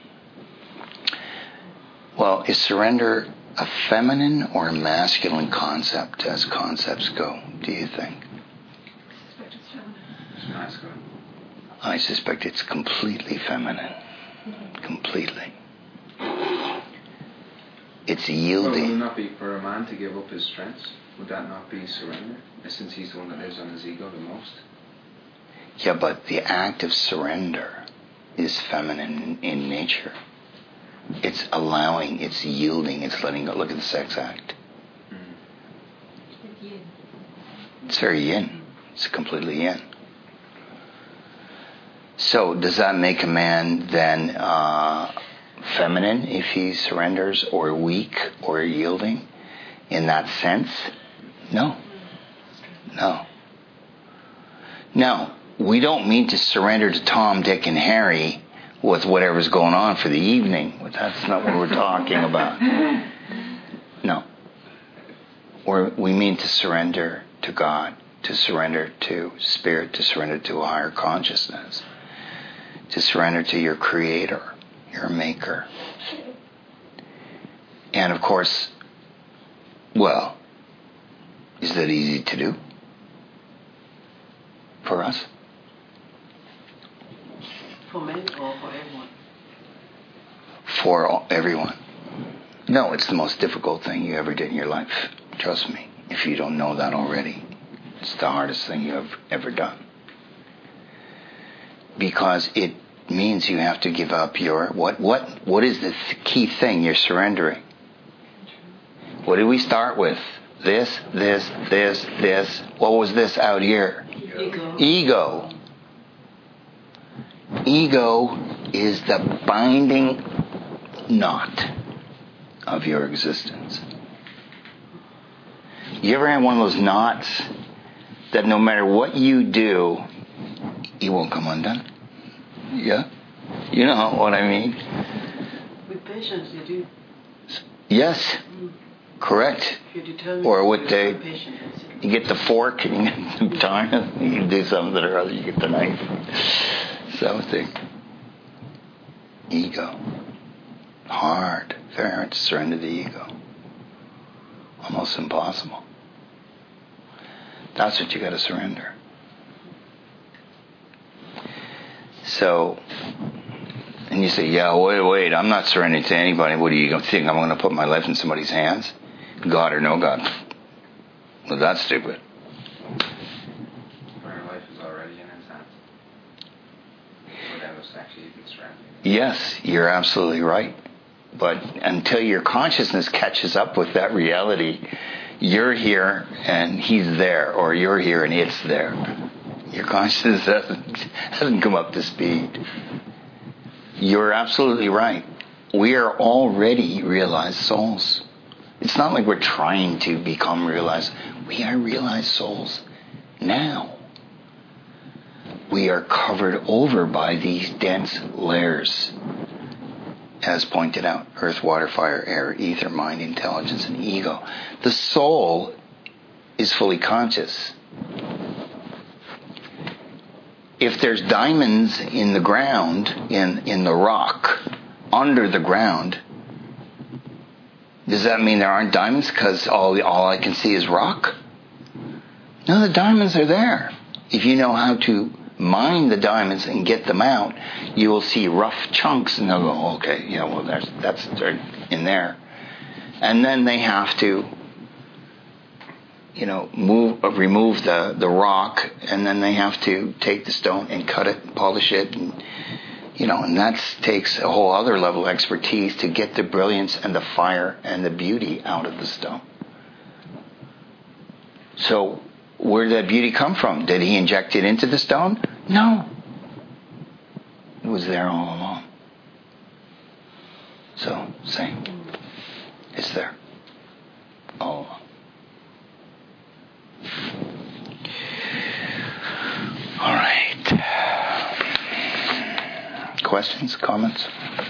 Well, is surrender a feminine or a masculine concept as concepts go, do you think? It's masculine. I suspect it's completely feminine. Completely. It's Well, yielding. would it not be for a man to give up his strengths? Would that not be surrender? Since he's the one that lives on his ego the most? Yeah, but the act of surrender is feminine in nature. It's allowing, it's yielding, it's letting go. Look at the sex act. It's yin. It's very yin. It's completely yin. So does that make a man then uh, feminine if he surrenders, or weak or yielding in that sense? No. No. Now, we don't mean to surrender to Tom, Dick, and Harry with whatever's going on for the evening. That's not what we're talking about. No. Or we mean to surrender to God, to surrender to Spirit, to surrender to a higher consciousness, to surrender to your Creator, your Maker. And of course, well, is that easy to do for us? For men or for everyone? For all, everyone. No, it's the most difficult thing you ever did in your life. Trust me. If you don't know that already, it's the hardest thing you've ever done. Because it means you have to give up your... What, what, what is the th- key thing you're surrendering? What did we start with? this, this, this, this. What was this out here? Ego. Ego. Ego is the binding knot of your existence. You ever had one of those knots that no matter what you do, it won't come undone? Yeah? You know what I mean? With patience, you do. Yes. Mm. Correct. If you're determined. Or with you're the, patient, that's it. you get the fork and you get some time, you can do something or other, you get the knife. Something. Ego. Hard. Very hard to surrender the ego. Almost impossible. That's what you got to surrender. So, and you say, yeah, wait, wait, I'm not surrendering to anybody. What do you think? I'm going to put my life in somebody's hands? God or no God? Well, that's stupid. Our life is already in His hands. Without us actually even surrendering. Yes, you're absolutely right. But until your consciousness catches up with that reality, you're here and He's there, or you're here and it's there. Your consciousness hasn't, hasn't come up to speed. You're absolutely right. We are already realized souls. It's not like we're trying to become realized. We are realized souls now. We are covered over by these dense layers, as pointed out: earth, water, fire, air, ether, mind, intelligence, and ego. The soul is fully conscious. If there's diamonds in the ground, in, in the rock, under the ground, does that mean there aren't diamonds because all, all I can see is rock? No, the diamonds are there. If you know how to mine the diamonds and get them out, you will see rough chunks and they'll go, okay, yeah, well, there's, that's in there. And then they have to, you know, move, remove the, the rock, and then they have to take the stone and cut it, polish it, and, you know, and that takes a whole other level of expertise to get the brilliance and the fire and the beauty out of the stone. So, where did that beauty come from? Did He inject it into the stone? No. It was there all along. So, same. It's there. All along. All right. Questions, comments?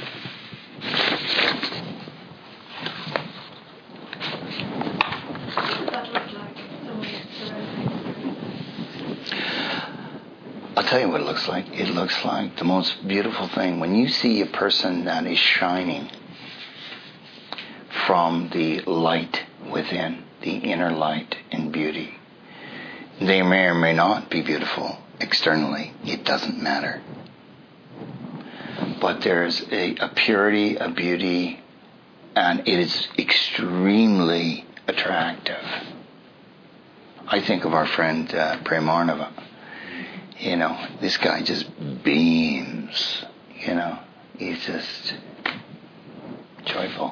I'll tell you what it looks like. It looks like the most beautiful thing. When you see a person that is shining from the light within, the inner light and beauty, they may or may not be beautiful externally. It doesn't matter. But there's a, a purity, a beauty, and it is extremely attractive. I think of our friend uh, Premarnava. You know, this guy just beams. You know, he's just joyful.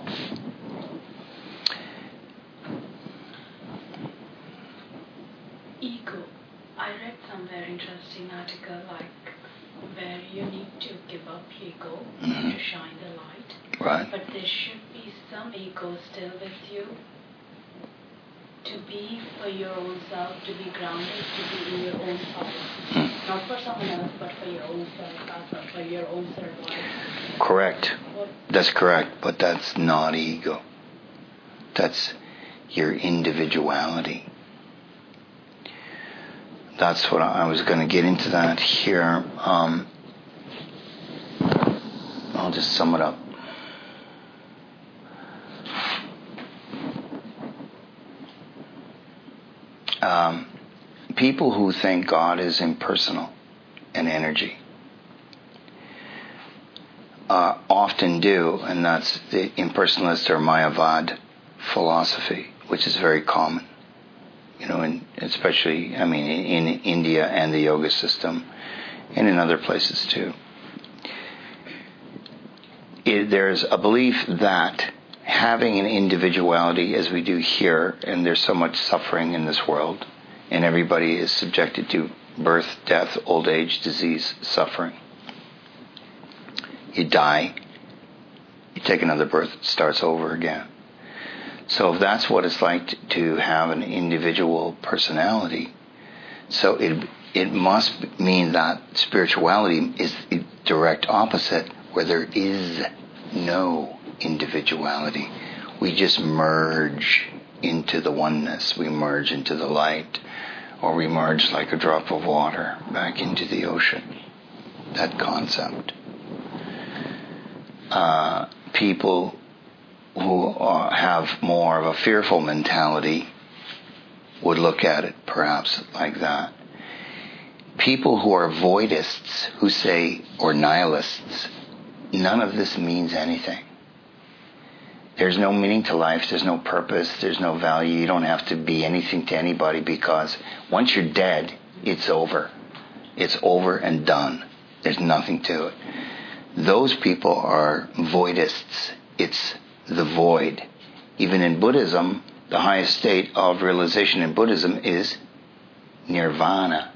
Ego. I read somewhere interesting article like where you need to give up ego Mm-hmm. to shine the light. Right. But there should be some ego still with you to be for your own self, to be grounded, to be in your own power. Mm. Not for someone else, but for your own self, as well, for your own survival. Correct. What? That's correct, but that's not ego. That's your individuality. That's what I, I was going to get into that here. Um, I'll just sum it up. Um, people who think God is impersonal and energy uh, often do, and that's the impersonalist or Mayavad philosophy, which is very common. You know, in, especially, I mean, in, in India and the yoga system, and in other places too. It, there's a belief that having an individuality as we do here, and there's so much suffering in this world, and everybody is subjected to birth, death, old age, disease, suffering. You die, you take another birth, it starts over again. So if that's what it's like to, to have an individual personality, so it it must mean that spirituality is the direct opposite, where there is no individuality. We just merge into the oneness. We merge into the light, or we merge like a drop of water back into the ocean. That concept. Uh, people who are, have more of a fearful mentality would look at it perhaps like that. People who are voidists, who say, or nihilists, none of this means anything. There's no meaning to life, there's no purpose, there's no value. You don't have to be anything to anybody, because once you're dead, it's over. It's over and done. There's nothing to it. Those people are voidists. It's the void. Even in Buddhism, the highest state of realization in Buddhism is nirvana,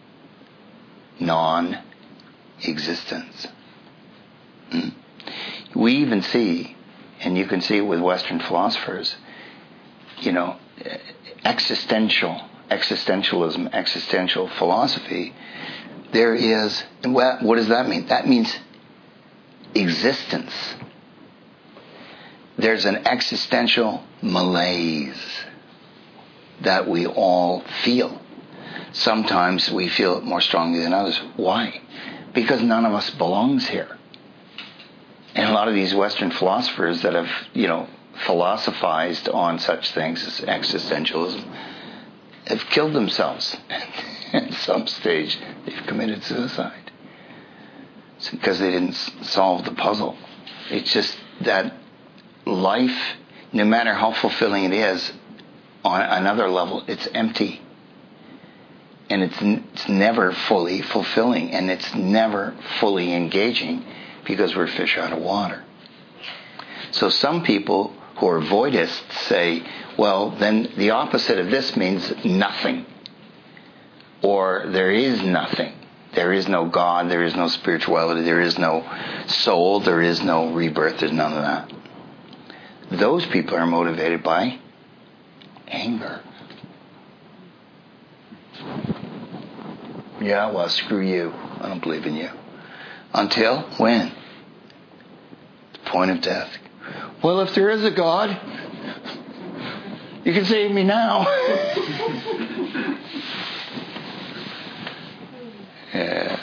non-existence. Hmm? We even see, and you can see it with Western philosophers, you know, existential, existentialism, existential philosophy. There is, what does that mean? That means existence. There's an existential malaise that we all feel. Sometimes we feel it more strongly than others. Why? Because none of us belongs here. And a lot of these Western philosophers that have, you know, philosophized on such things as existentialism have killed themselves. At some stage, they've committed suicide. It's because they didn't solve the puzzle. It's just that life, no matter how fulfilling it is, on another level, it's empty. And it's, it's never fully fulfilling, and it's never fully engaging, because we're fish out of water. So some people who are voidists say, well, then the opposite of this means nothing. Or there is nothing. There is no God, there is no spirituality, there is no soul, there is no rebirth, there's none of that. Those people are motivated by anger. Yeah, well, screw you. I don't believe in you. Until when? The point of death. Well, if there is a God, you can save me now. Yeah.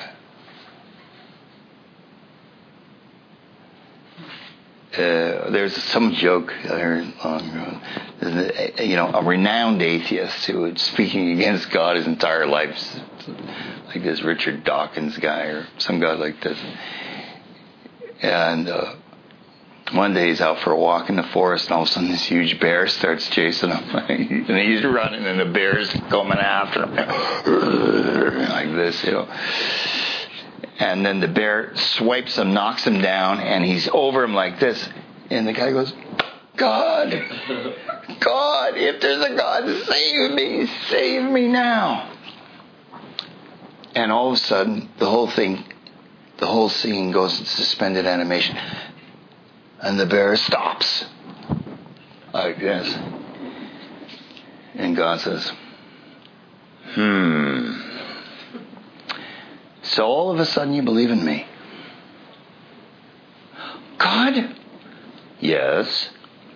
Uh, there's some joke I heard long ago. You know, a renowned atheist who was speaking against God his entire life, like this Richard Dawkins guy or some guy like this. And uh, one day he's out for a walk in the forest, and all of a sudden this huge bear starts chasing him. And he's running, and the bear's coming after him like this, you know. And then the bear swipes him, knocks him down, and he's over him like this. And the guy goes, God, God, if there's a God, save me, save me now. And all of a sudden, the whole thing, the whole scene goes into suspended animation. And the bear stops. Like this. And God says, hmm. So all of a sudden you believe in me. God? Yes.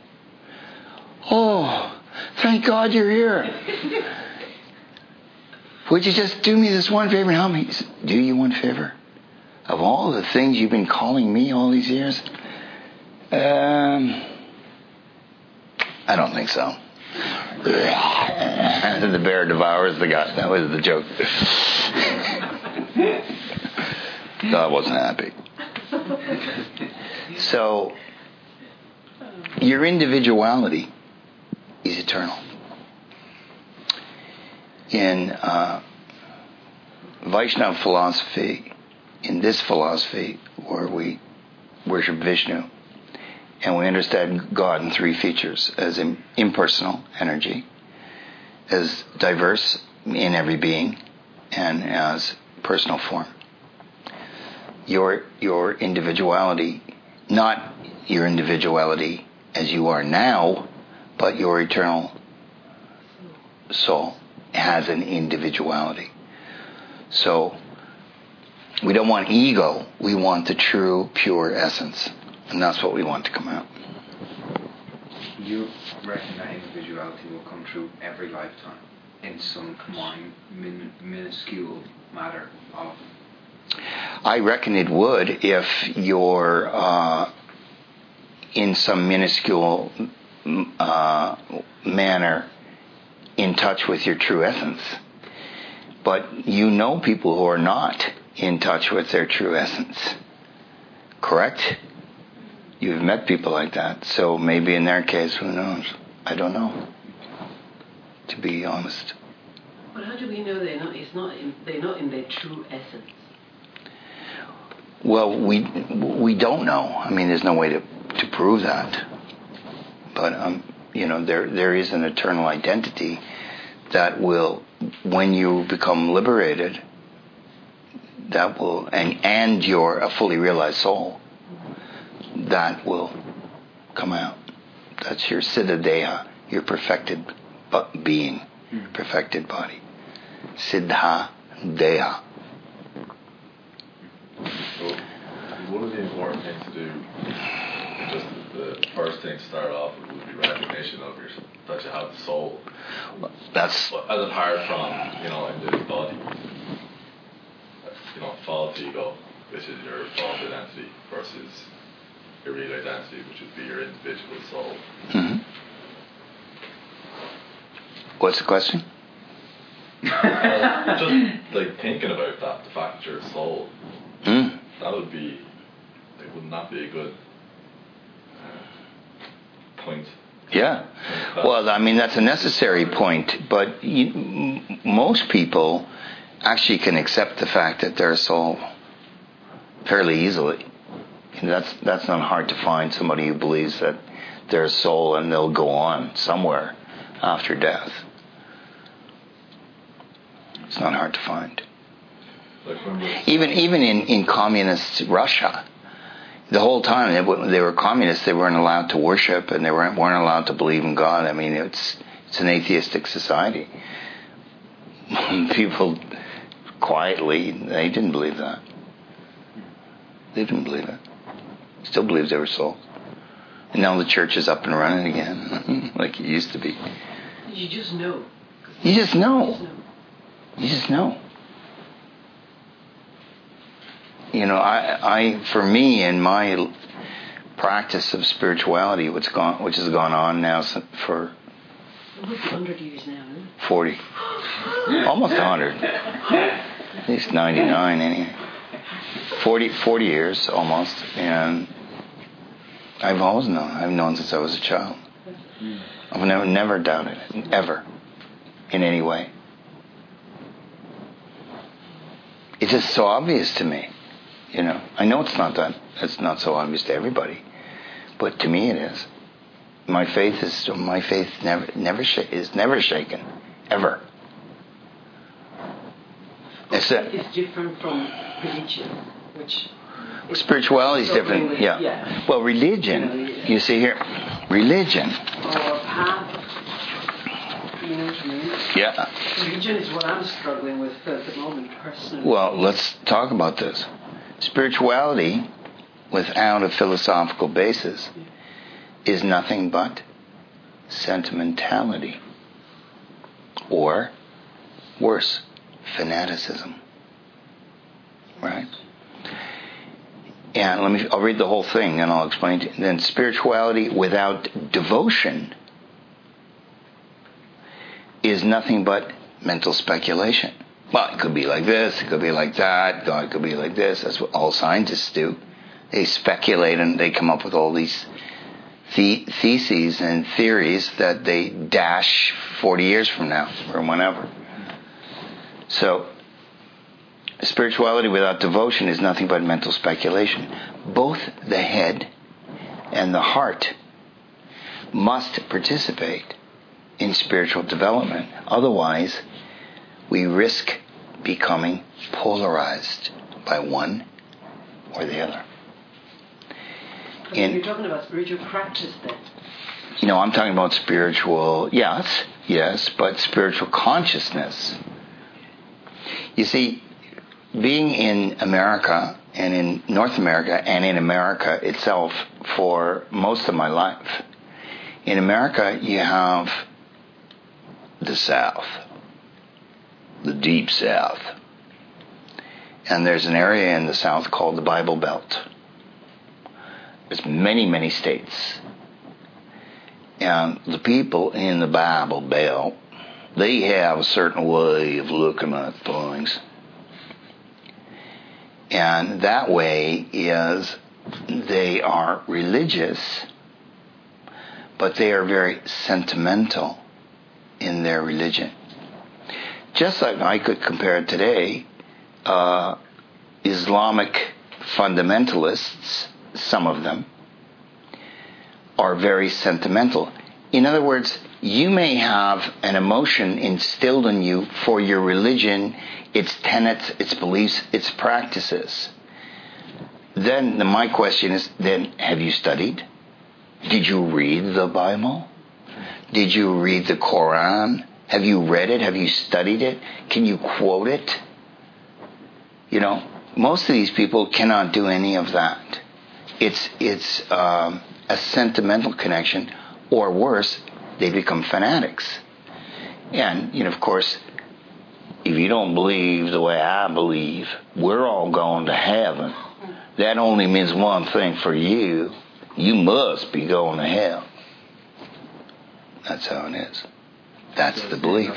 Oh, thank God you're here. Would you just do me this one favor and help me? Do you one favor? Of all the things you've been calling me all these years? Um, I don't think so. And the bear devours the guy. That was the joke. God wasn't happy. So, your individuality is eternal. In uh, Vaishnava philosophy, in this philosophy where we worship Vishnu, And we understand God in three features: as im- impersonal energy, as diverse in every being, and as personal form. Your your individuality, not your individuality as you are now, but your eternal soul has an individuality. So we don't want ego, we want the true, pure essence. And that's what we want to come out. You reckon that individuality will come through every lifetime in some min- min- minuscule matter of... I reckon it would if you're uh, in some minuscule uh, manner in touch with your true essence. But you know people who are not in touch with their true essence. Correct? You've met people like that. So maybe in their case, who knows? I don't know. To be honest. But how do we know they're not? It's not. In, they're not in their true essence. Well, we we don't know. I mean, there's no way to to prove that. But um, you know, there there is an eternal identity that will, when you become liberated, that will, and and you're a fully realized soul, that will come out. That's your siddha deha, your perfected being, perfected body. Siddha deha. So, one of the important things to do, just the first thing to start off with, would be recognition of your, that you have the soul. That's But as apart from, you know, in this body, you know, false ego, which is your false identity, versus your real identity, which would be your individual soul. Mm-hmm. What's the question? Uh, just like thinking about that, the fact that you're a soul, Mm. that would be, like, wouldn't that be a good uh, point? Yeah. Well, I mean, that's a necessary point, but you, m- most people actually can accept the fact that they're a soul fairly easily. And that's that's not hard to find, somebody who believes that they're a soul and they'll go on somewhere after death. It's not hard to find. Like when we're Even even in, in communist Russia, the whole time they, w- they were communists, they weren't allowed to worship and they weren't, weren't allowed to believe in God. I mean, it's it's an atheistic society. People quietly, they didn't believe that. They didn't believe it. Still believed they were souls. And now the church is up and running again, like it used to be. You just know. You just You know. just know. You just know. You know, I, I, for me, in my practice of spirituality, what's gone, which has gone on now for It would be hundred years now, isn't it? forty, almost a hundred, at least ninety-nine anyway. forty, forty years almost, and I've always known. I've known since I was a child. I've never, never doubted it, ever, in any way. It's just so obvious to me. You know, I know it's not that. It's not so obvious to everybody, but to me it is. My faith is my faith never never sh- is never shaken, ever. It's a, It's different from religion, which is spirituality is different. with, Yeah. yeah. Well, religion. You know, yeah. You see here, religion. or path. You know what I mean? Yeah. Religion is what I'm struggling with at the moment, personally. Well, let's talk about this. Spirituality, without a philosophical basis, is nothing but sentimentality, or worse, fanaticism. Right? And let me, I'll read the whole thing and I'll explain to you. Then spirituality without devotion is nothing but mental speculation. Well, it could be like this, it could be like that, God could be like this. That's what all scientists do. They speculate and they come up with all these the- theses and theories that they dash forty years from now or whenever. So, spirituality without devotion is nothing but mental speculation. Both the head And the heart must participate in spiritual development. Otherwise, we risk becoming polarized by one or the other. And you're talking about spiritual practice then? You know, I'm talking about spiritual, yes, yes, but spiritual consciousness. You see, being in America and in North America and in America itself for most of my life, in America you have the South, the Deep South. And there's an area in the South called the Bible Belt. There's many, many states. And the people in the Bible Belt, they have a certain way of looking at things. And that way is they are religious, but they are very sentimental in their religion. Just like I could compare today, uh, Islamic fundamentalists, some of them, are very sentimental. In other words, you may have an emotion instilled in you for your religion, its tenets, its beliefs, its practices. Then the, my question is, then have you studied? Did you read the Bible? Did you read the Quran? Have you read it? Have you studied it? Can you quote it? You know, most of these people cannot do any of that. It's it's um, a sentimental connection, or worse, they become fanatics. And, you know, of course, if you don't believe the way I believe, we're all going to heaven. That only means one thing for you. You must be going to hell. That's how it is. That's the belief.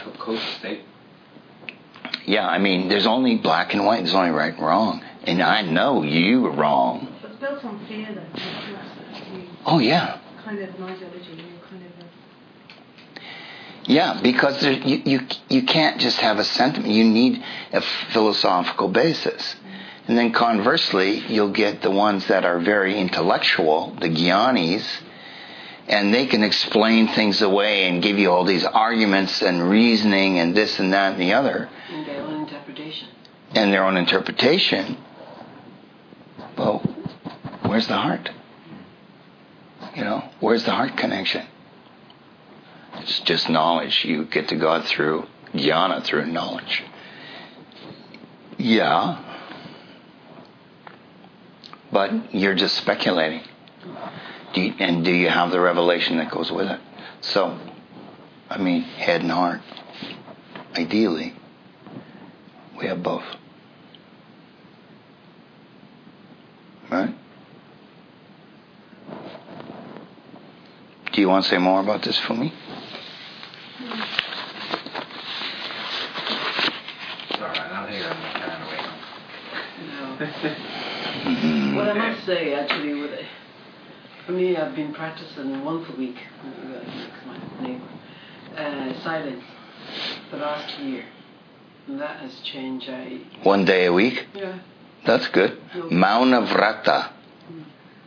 Yeah, I mean, there's only black and white. There's only right and wrong. And I know you were wrong. But it's built on fear, though. Oh, yeah. Kind of an ideology. You're kind of a... Yeah, because there, you, you you can't just have a sentiment. You need a philosophical basis. And then conversely, you'll get the ones that are very intellectual, the Gyanis, and they can explain things away and give you all these arguments and reasoning and this and that and the other. And their own interpretation. And their own interpretation. Well, where's the heart? You know, where's the heart connection? It's just knowledge. You get to God through jnana, through knowledge. Yeah. But you're just speculating. Do you, and do you have the revelation that goes with it? So, I mean, head and heart. Ideally, we have both. Right? Do you want to say more about this for me? Mm-hmm. Well, I must say, actually, with it, for me, I've been practicing once a week, my neighbor, uh, silence the last year, and that has changed. I One day a week? Yeah. That's good. No. Mauna Vrata. Mm.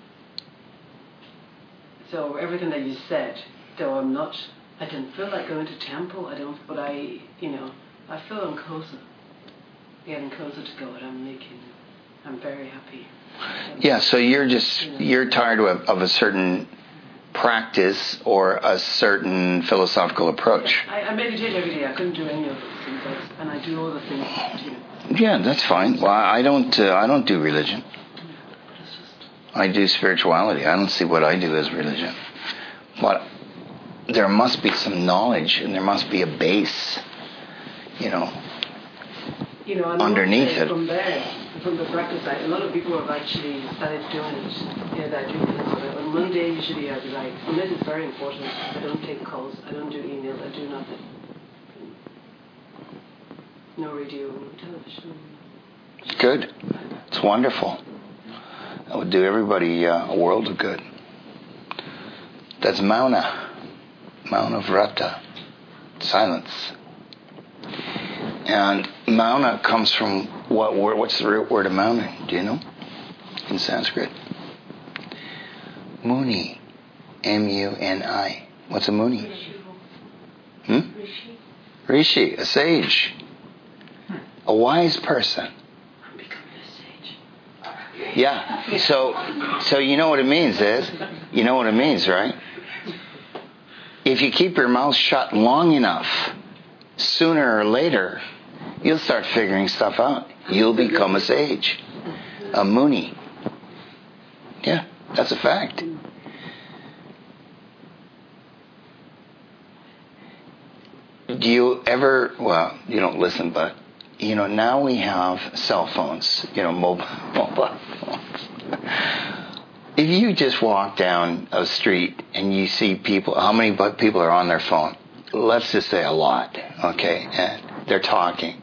So everything that you said, though I'm not, I don't feel like going to temple. I don't, but I, you know, I feel I'm closer, getting closer to God. I'm making. I'm very happy. Yeah, so you're just, you're tired of, of a certain practice or a certain philosophical approach. Yeah, I, I meditate every day. I couldn't do any of those things, and I do all the things, you know. Yeah, that's fine. Well, I don't, uh, I don't do religion. I do spirituality. I don't see what I do as religion. But there must be some knowledge, and there must be a base, you know, you know, underneath it. From there, from the practice side, a lot of people have actually started doing it. You know, that doing it. On Monday, usually I'll be like, and this is very important. I don't take calls. I don't do emails. I do nothing. No radio, no television. Good. It's wonderful. That would do everybody uh, a world of good. That's Mauna. Mauna Vrata. Silence. And Mauna comes from what word? What's the root word of Mauna? Do you know? In Sanskrit. Muni. M U N I. What's a Muni? Hmm? Rishi. Rishi, a sage. A wise person. I'm becoming a sage. Yeah. So, so you know what it means is, you know what it means, right? If you keep your mouth shut long enough, sooner or later, you'll start figuring stuff out. You'll become a sage. A Muni. Yeah, that's a fact. Do you ever, well, you don't listen, but, you know, now we have cell phones, you know, mobile, mobile phones. If you just walk down a street and you see people, how many people are on their phone? Let's just say a lot, okay? And they're talking.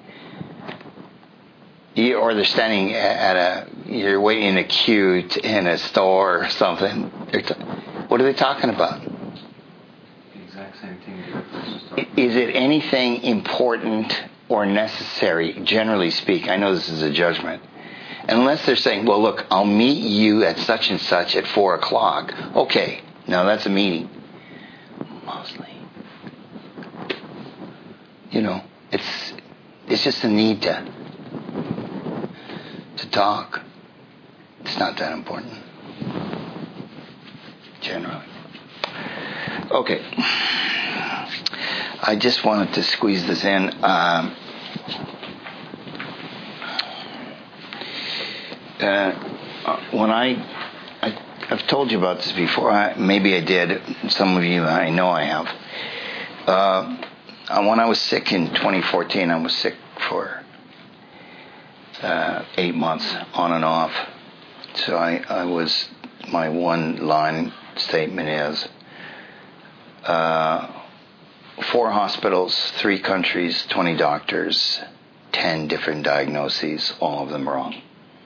You, or they're standing at a, you're waiting in a queue to, in a store or something. They're t- what are they talking about? The exact same thing the other person's talking about. Is it anything important or necessary, generally speaking? I know this is a judgment. Unless they're saying, well, look, I'll meet you at such and such at four o'clock. Okay, now that's a meeting. Mostly. You know, it's it's just a need to to talk. It's not that important. Generally. Okay. I just wanted to squeeze this in. Um, uh, when I, I, I've told you about this before. I, maybe I did. Some of you, I know I have. Uh, when I was sick in twenty fourteen, I was sick for uh, eight months on and off. So I, I was, my one line statement is, uh, four hospitals, three countries, twenty doctors, ten different diagnoses, all of them wrong.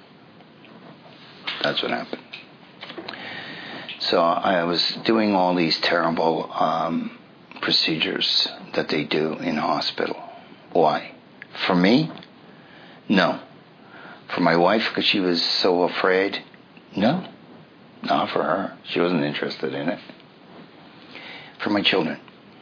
That's what happened. So I was doing all these terrible um, procedures that they do in hospital. Why? For me? No. For my wife, because she was so afraid? No. Not for her. She wasn't interested in it. For my children.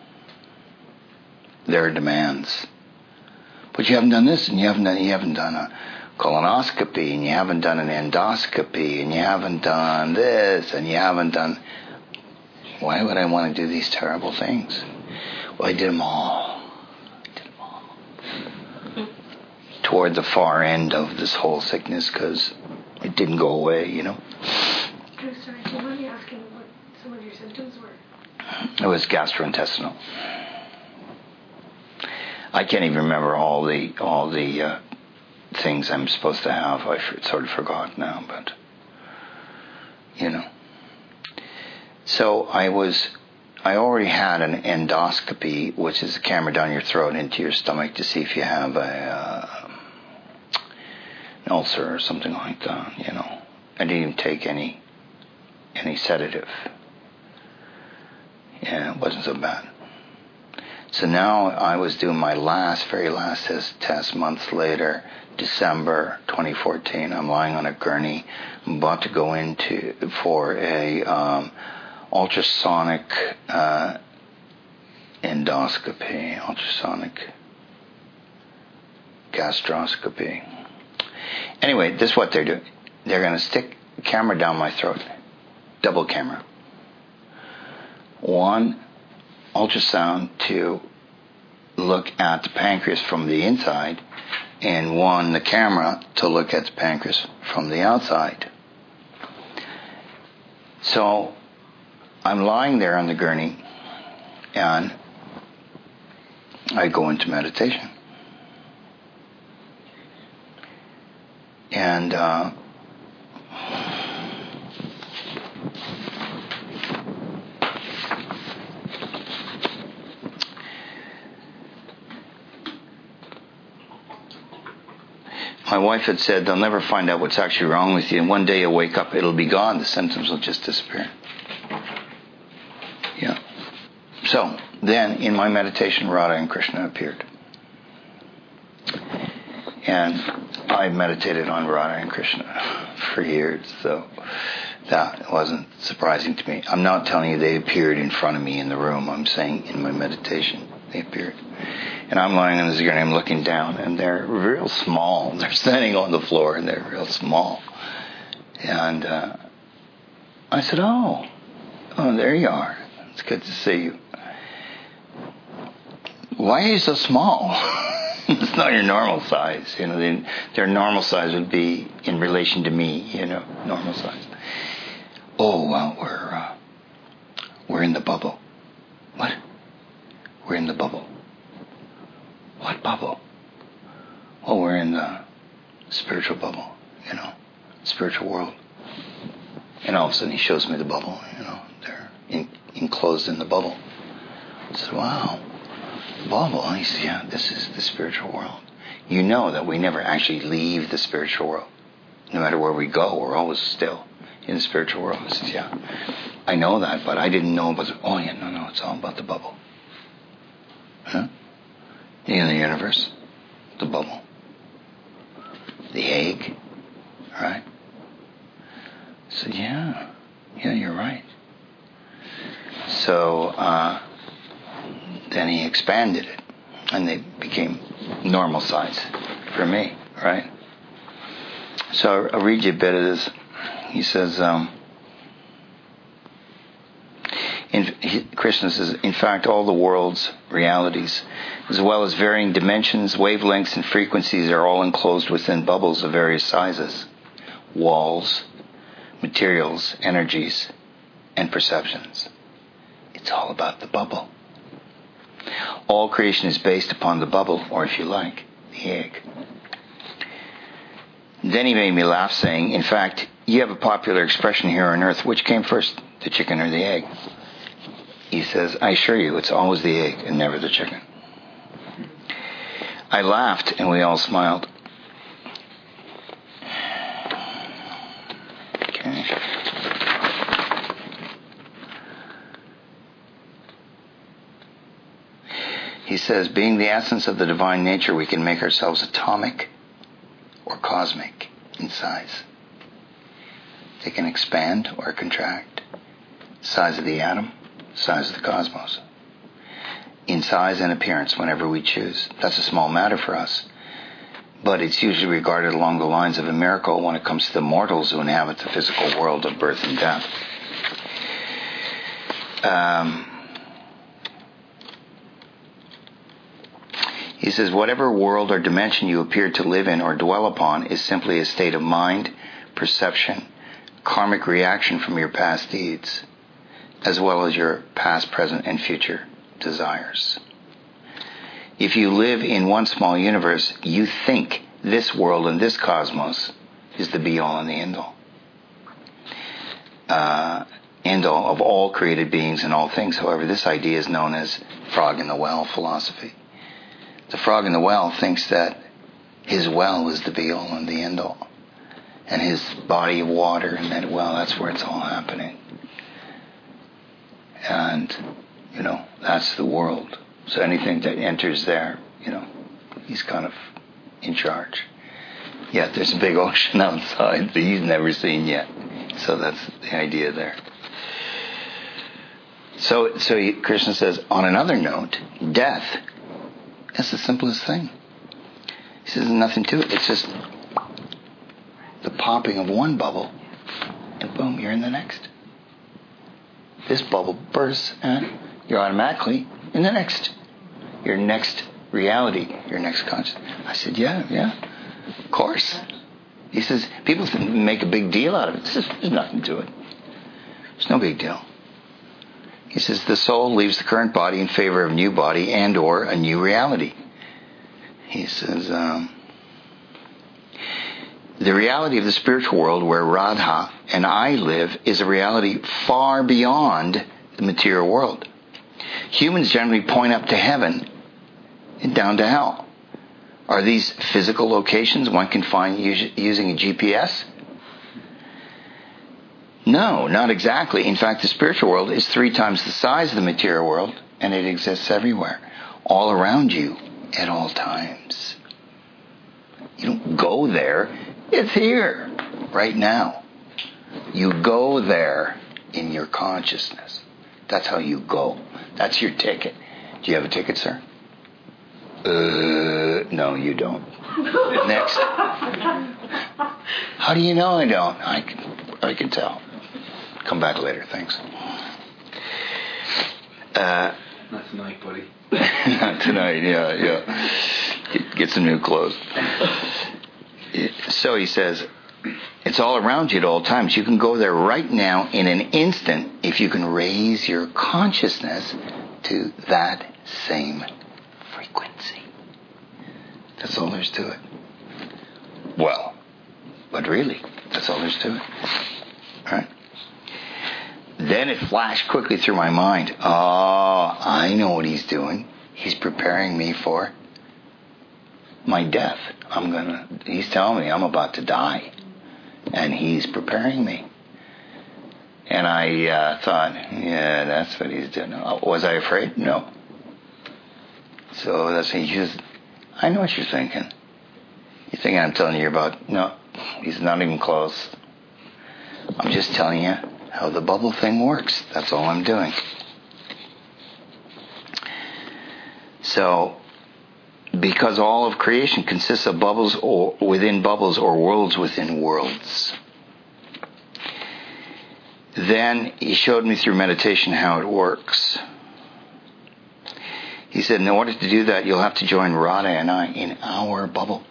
Their demands. But you haven't done this, and you haven't done, you haven't done a colonoscopy, and you haven't done an endoscopy, and you haven't done this, and you haven't done... Why would I want to do these terrible things? Well, I did them all. I did them all. Toward the far end of this whole sickness, because it didn't go away, you know. I'm sorry, do you mind me asking what some of your symptoms were? It was gastrointestinal. I can't even remember all the all the uh, things I'm supposed to have. I sort of forgot now, but you know. So I was, I already had an endoscopy, which is a camera down your throat into your stomach to see if you have a uh, an ulcer or something like that. You know, I didn't even take any any sedative. Yeah, it wasn't so bad. So now I was doing my last, very last test, test months later, December twenty fourteen. I'm lying on a gurney. I'm about to go into for a um, ultrasonic uh, endoscopy, ultrasonic gastroscopy. Anyway, this is what they're doing. They're going to stick a camera down my throat, double camera. One ultrasound to look at the pancreas from the inside, and one, the camera, to look at the pancreas from the outside. So I'm lying there on the gurney, and I go into meditation. And uh, my wife had said they'll never find out what's actually wrong with you, and one day you'll wake up, it'll be gone, the symptoms will just disappear. Yeah. So then in my meditation, Radha and Krishna appeared. And I meditated on Radha and Krishna for years, so that wasn't surprising to me. I'm not telling you they appeared in front of me in the room. I'm saying in my meditation they appeared. And I'm lying on the zikr and I'm looking down, and they're real small. They're standing on the floor, and they're real small. And uh, I said, oh, oh, there you are. It's good to see you. Why are you so small? It's not your normal size. You know, they, their normal size would be in relation to me. You know, normal size. Oh, well, we're uh, we're in the bubble. What? We're in the bubble. What bubble? Oh, we're in the spiritual bubble. You know, spiritual world. And all of a sudden, he shows me the bubble. You know, they're in, enclosed in the bubble. I said, wow. Bubble. And he said, yeah, this is the spiritual world. You know that we never actually leave the spiritual world. No matter where we go, we're always still in the spiritual world. I said, yeah, I know that, but I didn't know about, oh yeah, no, no, it's all about the bubble. Huh? In the universe, the bubble. The egg, right? I said, yeah, yeah, you're right. So, uh, then he expanded it, and they became normal size for me, right? So I'll read you a bit of this. He says, um, in, he, Krishna says, in fact, all the world's realities, as well as varying dimensions, wavelengths, and frequencies, are all enclosed within bubbles of various sizes, walls, materials, energies, and perceptions. It's all about the bubble. All creation is based upon the bubble, or if you like, the egg. Then he made me laugh, saying, in fact, you have a popular expression here on earth. Which came first, the chicken or the egg? He says, I assure you, it's always the egg and never the chicken. I laughed, and we all smiled. Okay. He says, being the essence of the divine nature, we can make ourselves atomic or cosmic in size. They can expand or contract. Size of the atom, size of the cosmos. In size and appearance whenever we choose. That's a small matter for us. But it's usually regarded along the lines of a miracle when it comes to the mortals who inhabit the physical world of birth and death. Um... He says, whatever world or dimension you appear to live in or dwell upon is simply a state of mind, perception, karmic reaction from your past deeds, as well as your past, present, and future desires. If you live in one small universe, you think this world and this cosmos is the be-all and the end-all. Uh, end-all of all created beings and all things. However, this idea is known as frog in the well philosophy. The frog in the well thinks that his well is the be-all and the end-all. And his body of water in that well, that's where it's all happening. And, you know, that's the world. So anything that enters there, you know, he's kind of in charge. Yet there's a big ocean outside that he's never seen yet. So that's the idea there. So, so he, Krishna says, on another note, death, that's the simplest thing. He says there's nothing to it. It's just the popping of one bubble, and boom, you're in the next. This bubble bursts, and you're automatically in the next. Your next reality, your next consciousness. I said, yeah, yeah, of course. He says, people make a big deal out of it. Says, there's nothing to it. There's no big deal. He says, the soul leaves the current body in favor of a new body and or a new reality. He says, um, the reality of the spiritual world where Radha and I live is a reality far beyond the material world. Humans generally point up to heaven and down to hell. Are these physical locations one can find using a G P S? No, not exactly. In fact, the spiritual world is three times the size of the material world, and it exists everywhere, all around you, at all times. You don't go there. It's here. right now. You go there in your consciousness. That's how you go. That's your ticket. Do you have a ticket, sir? Uh, no, you don't. Next. How do you know I don't? I can, I can tell. Come back later, thanks. Uh, Not tonight, buddy. Not tonight, yeah, yeah. Get, get some new clothes. So he says, it's all around you at all times. You can go there right now in an instant if you can raise your consciousness to that same frequency. That's all there's to it. Well, but really, that's all there's to it. All right? Then it flashed quickly through my mind. Oh, I know what he's doing. He's preparing me for my death. I'm gonna. He's telling me I'm about to die, and he's preparing me. And I uh, thought, yeah, that's what he's doing. Was I afraid? No. So that's he just. I know what you're thinking. You're thinking I'm telling you about. No, he's not even close. I'm just telling you how the bubble thing works. That's all I'm doing. So, because all of creation consists of bubbles or within bubbles or worlds within worlds. Then he showed me through meditation how it works. He said, in order to do that, you'll have to join Radha and I in our bubble,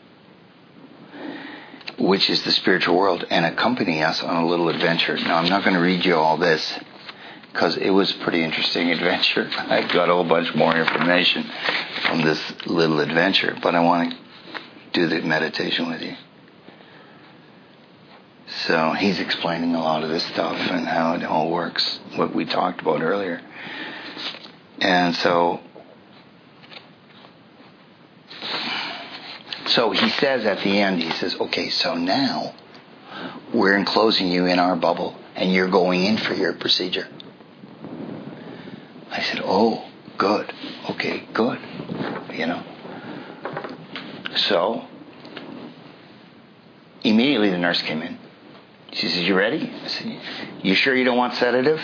which is the spiritual world, and accompany us on a little adventure. Now, I'm not going to read you all this, because it was a pretty interesting adventure. I got a whole bunch more information from this little adventure, but I want to do the meditation with you. So he's explaining a lot of this stuff and how it all works, what we talked about earlier. And so, so he says at the end, he says, okay, so now we're enclosing you in our bubble and you're going in for your procedure. I said, oh, good. Okay, good. You know. So, immediately the nurse came in. She says, you ready? I said, you sure you don't want sedative?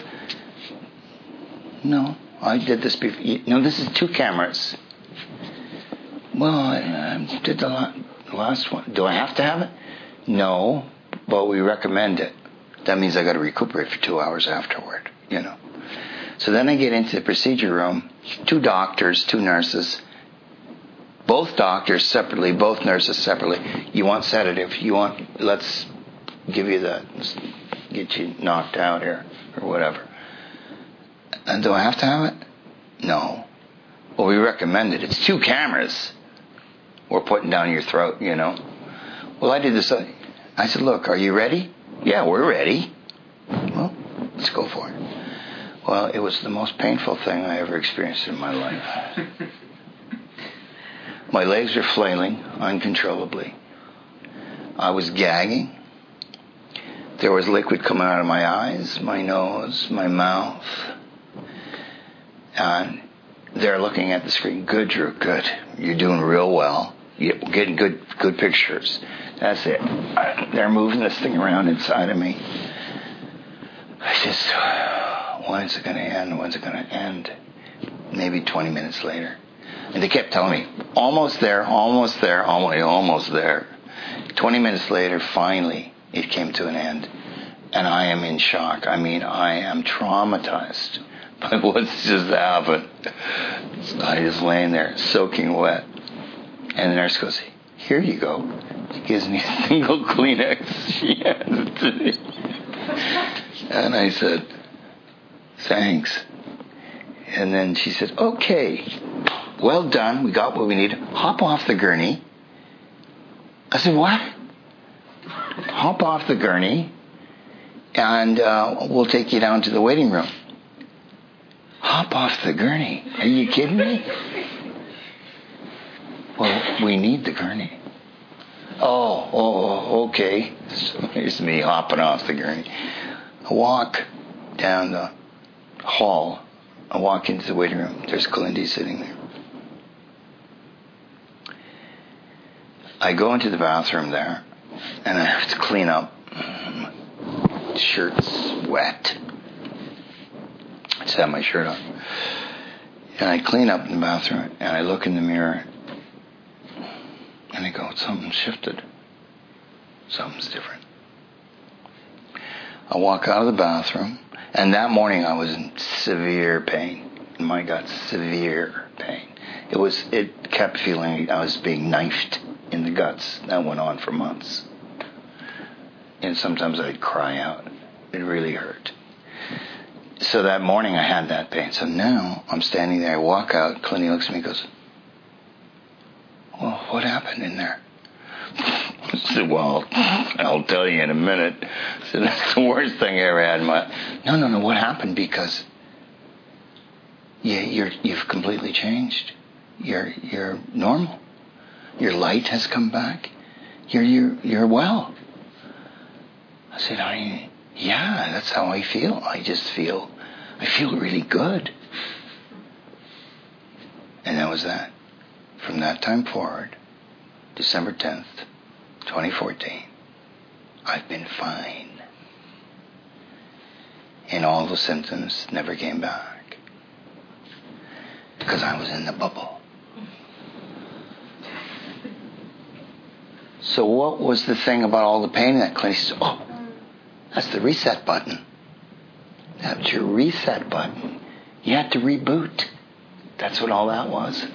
No, I did this before. No, this is two cameras. Well, I, I did the last one. Do I have to have it? No, but we recommend it. That means I got to recuperate for two hours afterward, you know. So then I get into the procedure room, two doctors, two nurses, both doctors separately, both nurses separately. You want sedative, you want, let's give you that, get you knocked out here, or whatever. And do I have to have it? No. Well, we recommend it. It's two cameras we're putting down your throat, you know. Well, I did this. I said, look, are you ready? Yeah, we're ready. Well, let's go for it. Well, it was the most painful thing I ever experienced in my life. My legs were flailing uncontrollably. I was gagging. There was liquid coming out of my eyes, my nose, my mouth. And they're looking at the screen. Good, Drew, good. You're doing real well. You're getting good, good pictures. That's it. They're moving this thing around inside of me. I just, when's it going to end? When's it going to end? Maybe twenty minutes later. And they kept telling me, almost there, almost there, almost, almost there. twenty minutes later, finally, it came to an end. And I am in shock. I mean, I am traumatized by what's just happened. I was laying there, soaking wet. And the nurse goes, here you go. She gives me a single Kleenex. She hands it to me. And I said, thanks. And then she said, okay, well done. We got what we need. Hop off the gurney. I said, what? Hop off the gurney and uh, we'll take you down to the waiting room. Hop off the gurney? Are you kidding me? Well, we need the gurney. Oh, oh, okay. So here's me hopping off the gurney. I walk down the hall. I walk into the waiting room. There's Kalindi sitting there. I go into the bathroom there, and I have to clean up. My shirt's wet. I just have my shirt on. And I clean up in the bathroom, and I look in the mirror, and I go, something's shifted. Something's different. I walk out of the bathroom, and that morning I was in severe pain. In my gut, severe pain. It was. It kept feeling I was being knifed in the guts. That went on for months. And sometimes I'd cry out. It really hurt. So that morning I had that pain. So now I'm standing there. I walk out. Clinty looks at me and goes, well, what happened in there? I said, well, I'll tell you in a minute. I said, that's the worst thing I ever had in my... No, no, no. What happened? Because you, you're, you've completely changed. You're you're normal. Your light has come back. You're you're you're well. I said, I yeah, that's how I feel. I just feel I feel really good. And that was that. From that time forward, December tenth, twenty fourteen, I've been fine. And all the symptoms never came back. Because I was in the bubble. So what was the thing about all the pain in that clinic? He says, oh, that's the reset button. That's your reset button. You had to reboot. That's what all that was.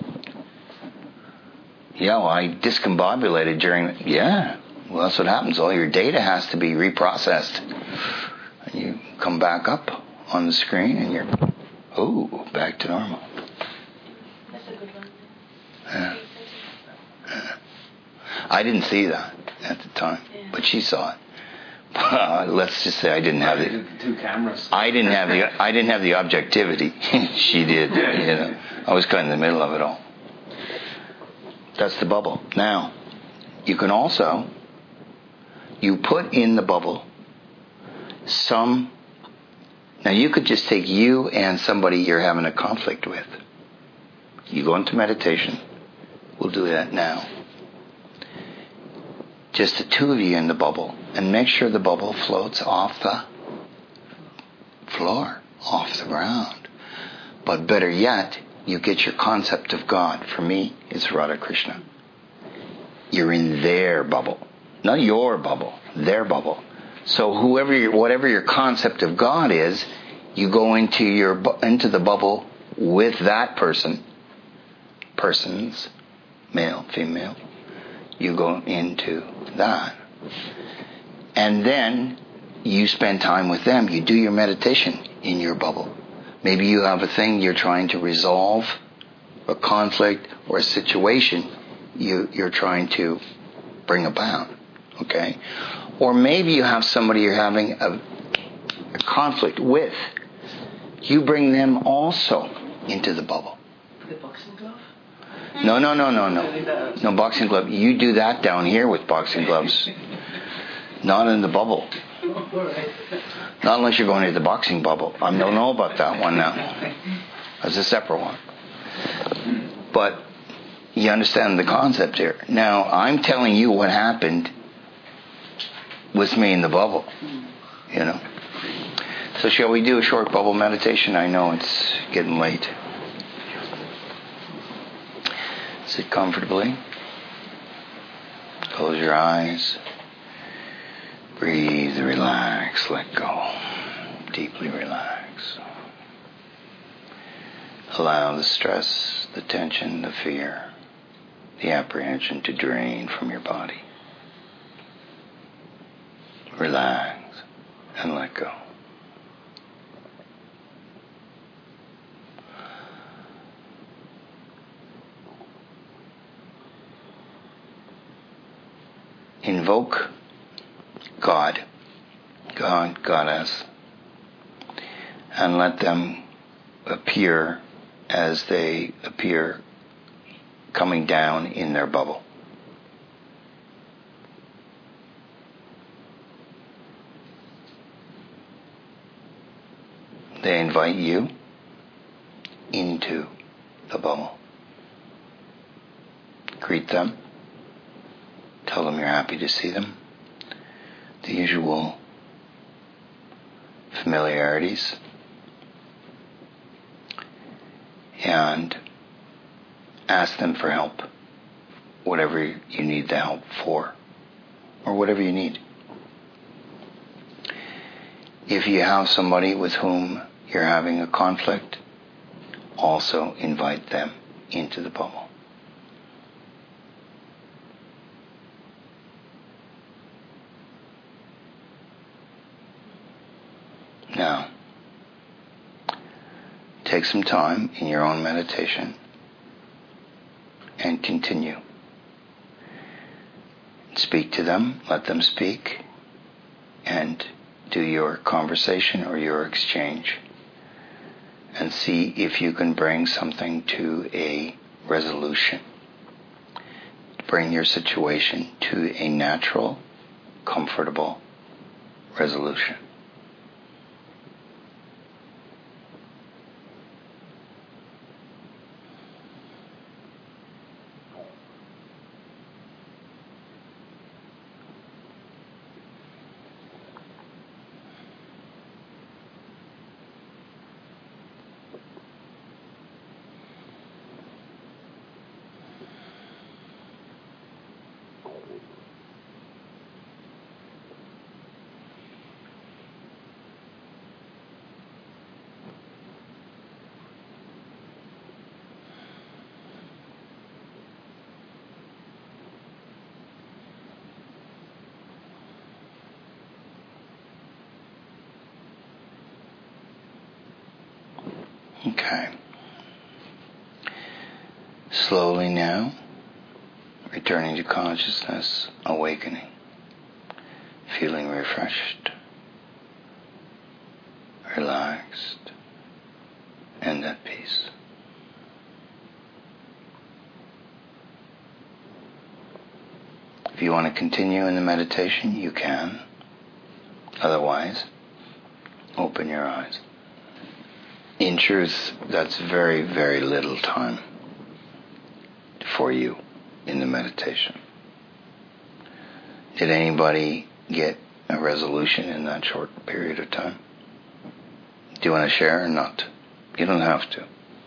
Yeah, well, I discombobulated during... Yeah, well, that's what happens. All your data has to be reprocessed. And you come back up on the screen and you're... Oh, back to normal. That's a good one. Yeah. Yeah. I didn't see that at the time, yeah. But she saw it. Uh, let's just say I didn't have the two cameras. I didn't have the I didn't have the objectivity. She did. You know, I was kind of in the middle of it all. That's the bubble. Now, you can also you put in the bubble some. Now you could just take you and somebody you're having a conflict with. You go into meditation. We'll do that now. Just the two of you in the bubble, and make sure the bubble floats off the floor, off the ground. But better yet, you get your concept of God. For me, it's Radha Krishna. You're in their bubble, not your bubble, their bubble. So whoever, your, whatever your concept of God is, you go into your into the bubble with that person, persons, male, female. You go into that. And then you spend time with them. You do your meditation in your bubble. Maybe you have a thing you're trying to resolve, a conflict or a situation you, you're trying to bring about. Okay? Or maybe you have somebody you're having a, a conflict with. You bring them also into the bubble. The boxing glove? No, no, no, no, no. No boxing glove. You do that down here with boxing gloves. Not in the bubble. Not unless you're going to the boxing bubble. I don't know about that one now. That's a separate one. But you understand the concept here. Now, I'm telling you what happened with me in the bubble. You know. So shall we do a short bubble meditation? I know it's getting late. Sit comfortably. Close your eyes. Breathe, relax, let go. Deeply relax. Allow the stress, the tension, the fear, the apprehension to drain from your body. Relax and let go. Invoke God, God, Goddess, and let them appear as they appear coming down in their bubble. They invite you into the bubble. Greet them. Tell them you're happy to see them. The usual familiarities. And ask them for help. Whatever you need the help for. Or whatever you need. If you have somebody with whom you're having a conflict, also invite them into the bubble. Now, take some time in your own meditation and continue. Speak to them, let them speak, and do your conversation or your exchange. And see if you can bring something to a resolution. Bring your situation to a natural, comfortable resolution. Okay. Slowly now, returning to consciousness, awakening, feeling refreshed, relaxed, and at peace. If you want to continue in the meditation, you can. Otherwise, open your eyes. In truth, that's very, very little time for you in the meditation. Did anybody get a resolution in that short period of time? Do you want to share or not? You don't have to.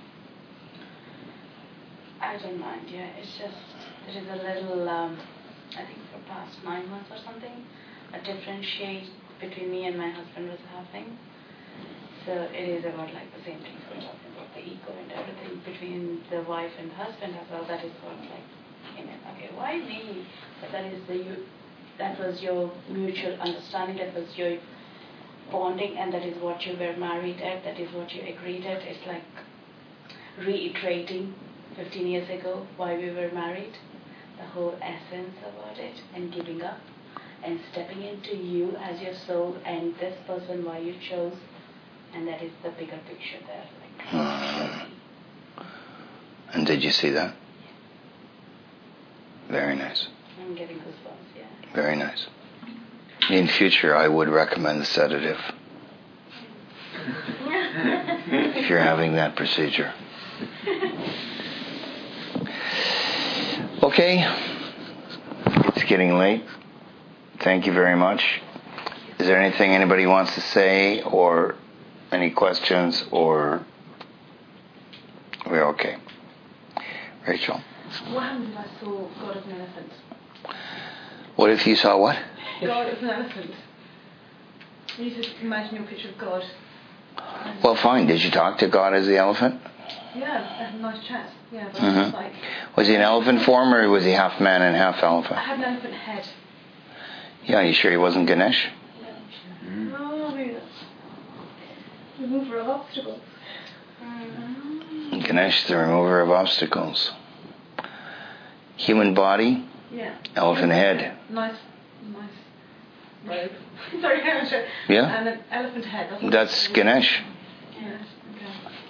I don't mind, yeah. It's just, it is a little, um, I think for past nine months or something, a differentiate between me and my husband was happening. So it is about like the same things we're talking about, the ego and everything between the wife and the husband as well. That is what like came in. Okay, why me? But that is the you. That was your mutual understanding. That was your bonding, and that is what you were married at. That is what you agreed at. It's like reiterating fifteen years ago why we were married, the whole essence about it, and giving up, and stepping into you as your soul and this person why you chose. And that is the bigger picture there. Like, uh, and did you see that? Yeah. Very nice. I'm getting goosebumps, yeah. Very nice. In future, I would recommend the sedative. If you're having that procedure. Okay. It's getting late. Thank you very much. Is there anything anybody wants to say or any questions, or we're okay? Rachel? What happens if I saw God as an elephant? What if you saw what? God as an elephant. You just imagine your picture of God. Well, fine. Did you talk to God as the elephant? Yeah, I had a nice chat. Yeah, but Mm-hmm. I was like... Was he an elephant form, or was he half man and half elephant? I had an elephant head. Yeah, you sure he wasn't Ganesh? No, maybe that's... remover of obstacles. Ganesh, the remover of obstacles. Human body, Yeah. elephant head. Nice, nice robe. Sorry, I'm sure. Yeah. And an elephant head. That's, That's Ganesh. Yes, okay.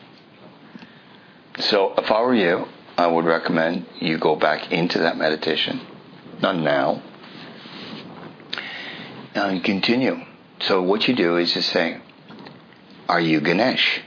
So if I were you, I would recommend you go back into that meditation. Not now. Now you continue. So what you do is just say, are you Ganesh?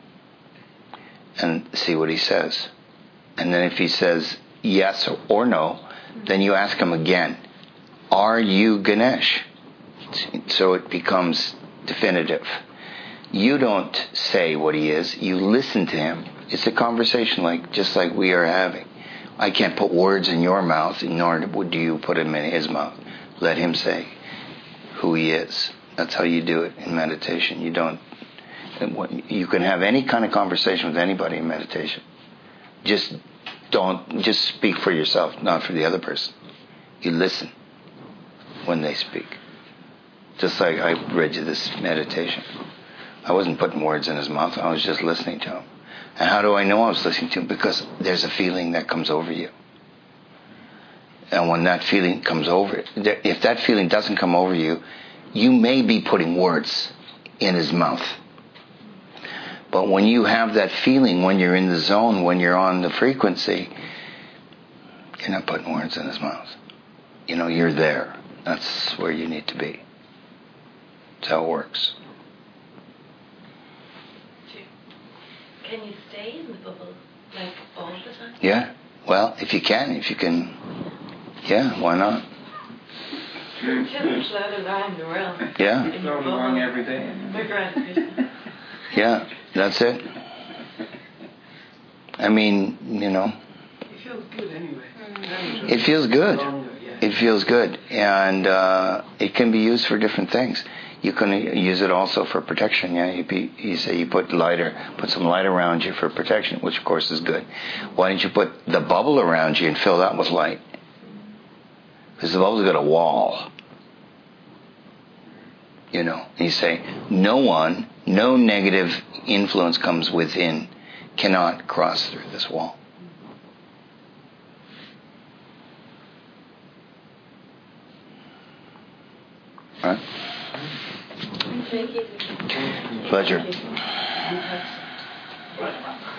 And see what he says. And then if he says yes or no, then you ask him again, Are you Ganesh? So it becomes definitive. You don't say what he is. You listen to him. It's a conversation like just like we are having. I can't put words in your mouth, nor would you put them in his mouth. Let him say who he is. That's how you do it in meditation. You don't. You can have any kind of conversation with anybody in meditation. Just don't. Just speak for yourself, not for the other person. You listen when they speak. Just like I read you this meditation. I wasn't putting words in his mouth. I was just listening to him. And how do I know I was listening to him? Because there's a feeling that comes over you. And when that feeling comes over, if that feeling doesn't come over you, you may be putting words in his mouth. But when you have that feeling, when you're in the zone, when you're on the frequency, you're not putting words in his mouth. You know, you're there. That's where you need to be. That's how it works. Can you stay in the bubble, like, all the time? Yeah. Well, if you can, if you can, yeah, why not? Just let around the world. Yeah. It's going wrong every day. Yeah, that's it. I mean, you know. It feels good anyway. Mm. It feels good. Longer, yeah. It feels good. And uh, it can be used for different things. You can use it also for protection. Yeah, you, be, you say you put lighter, put some light around you for protection, which of course is good. Why don't you put the bubble around you and fill that with light? Because the bubble's got a wall. You know, and you say, no one, no negative influence comes within, cannot cross through this wall. Right? Thank you. Pleasure. Thank you.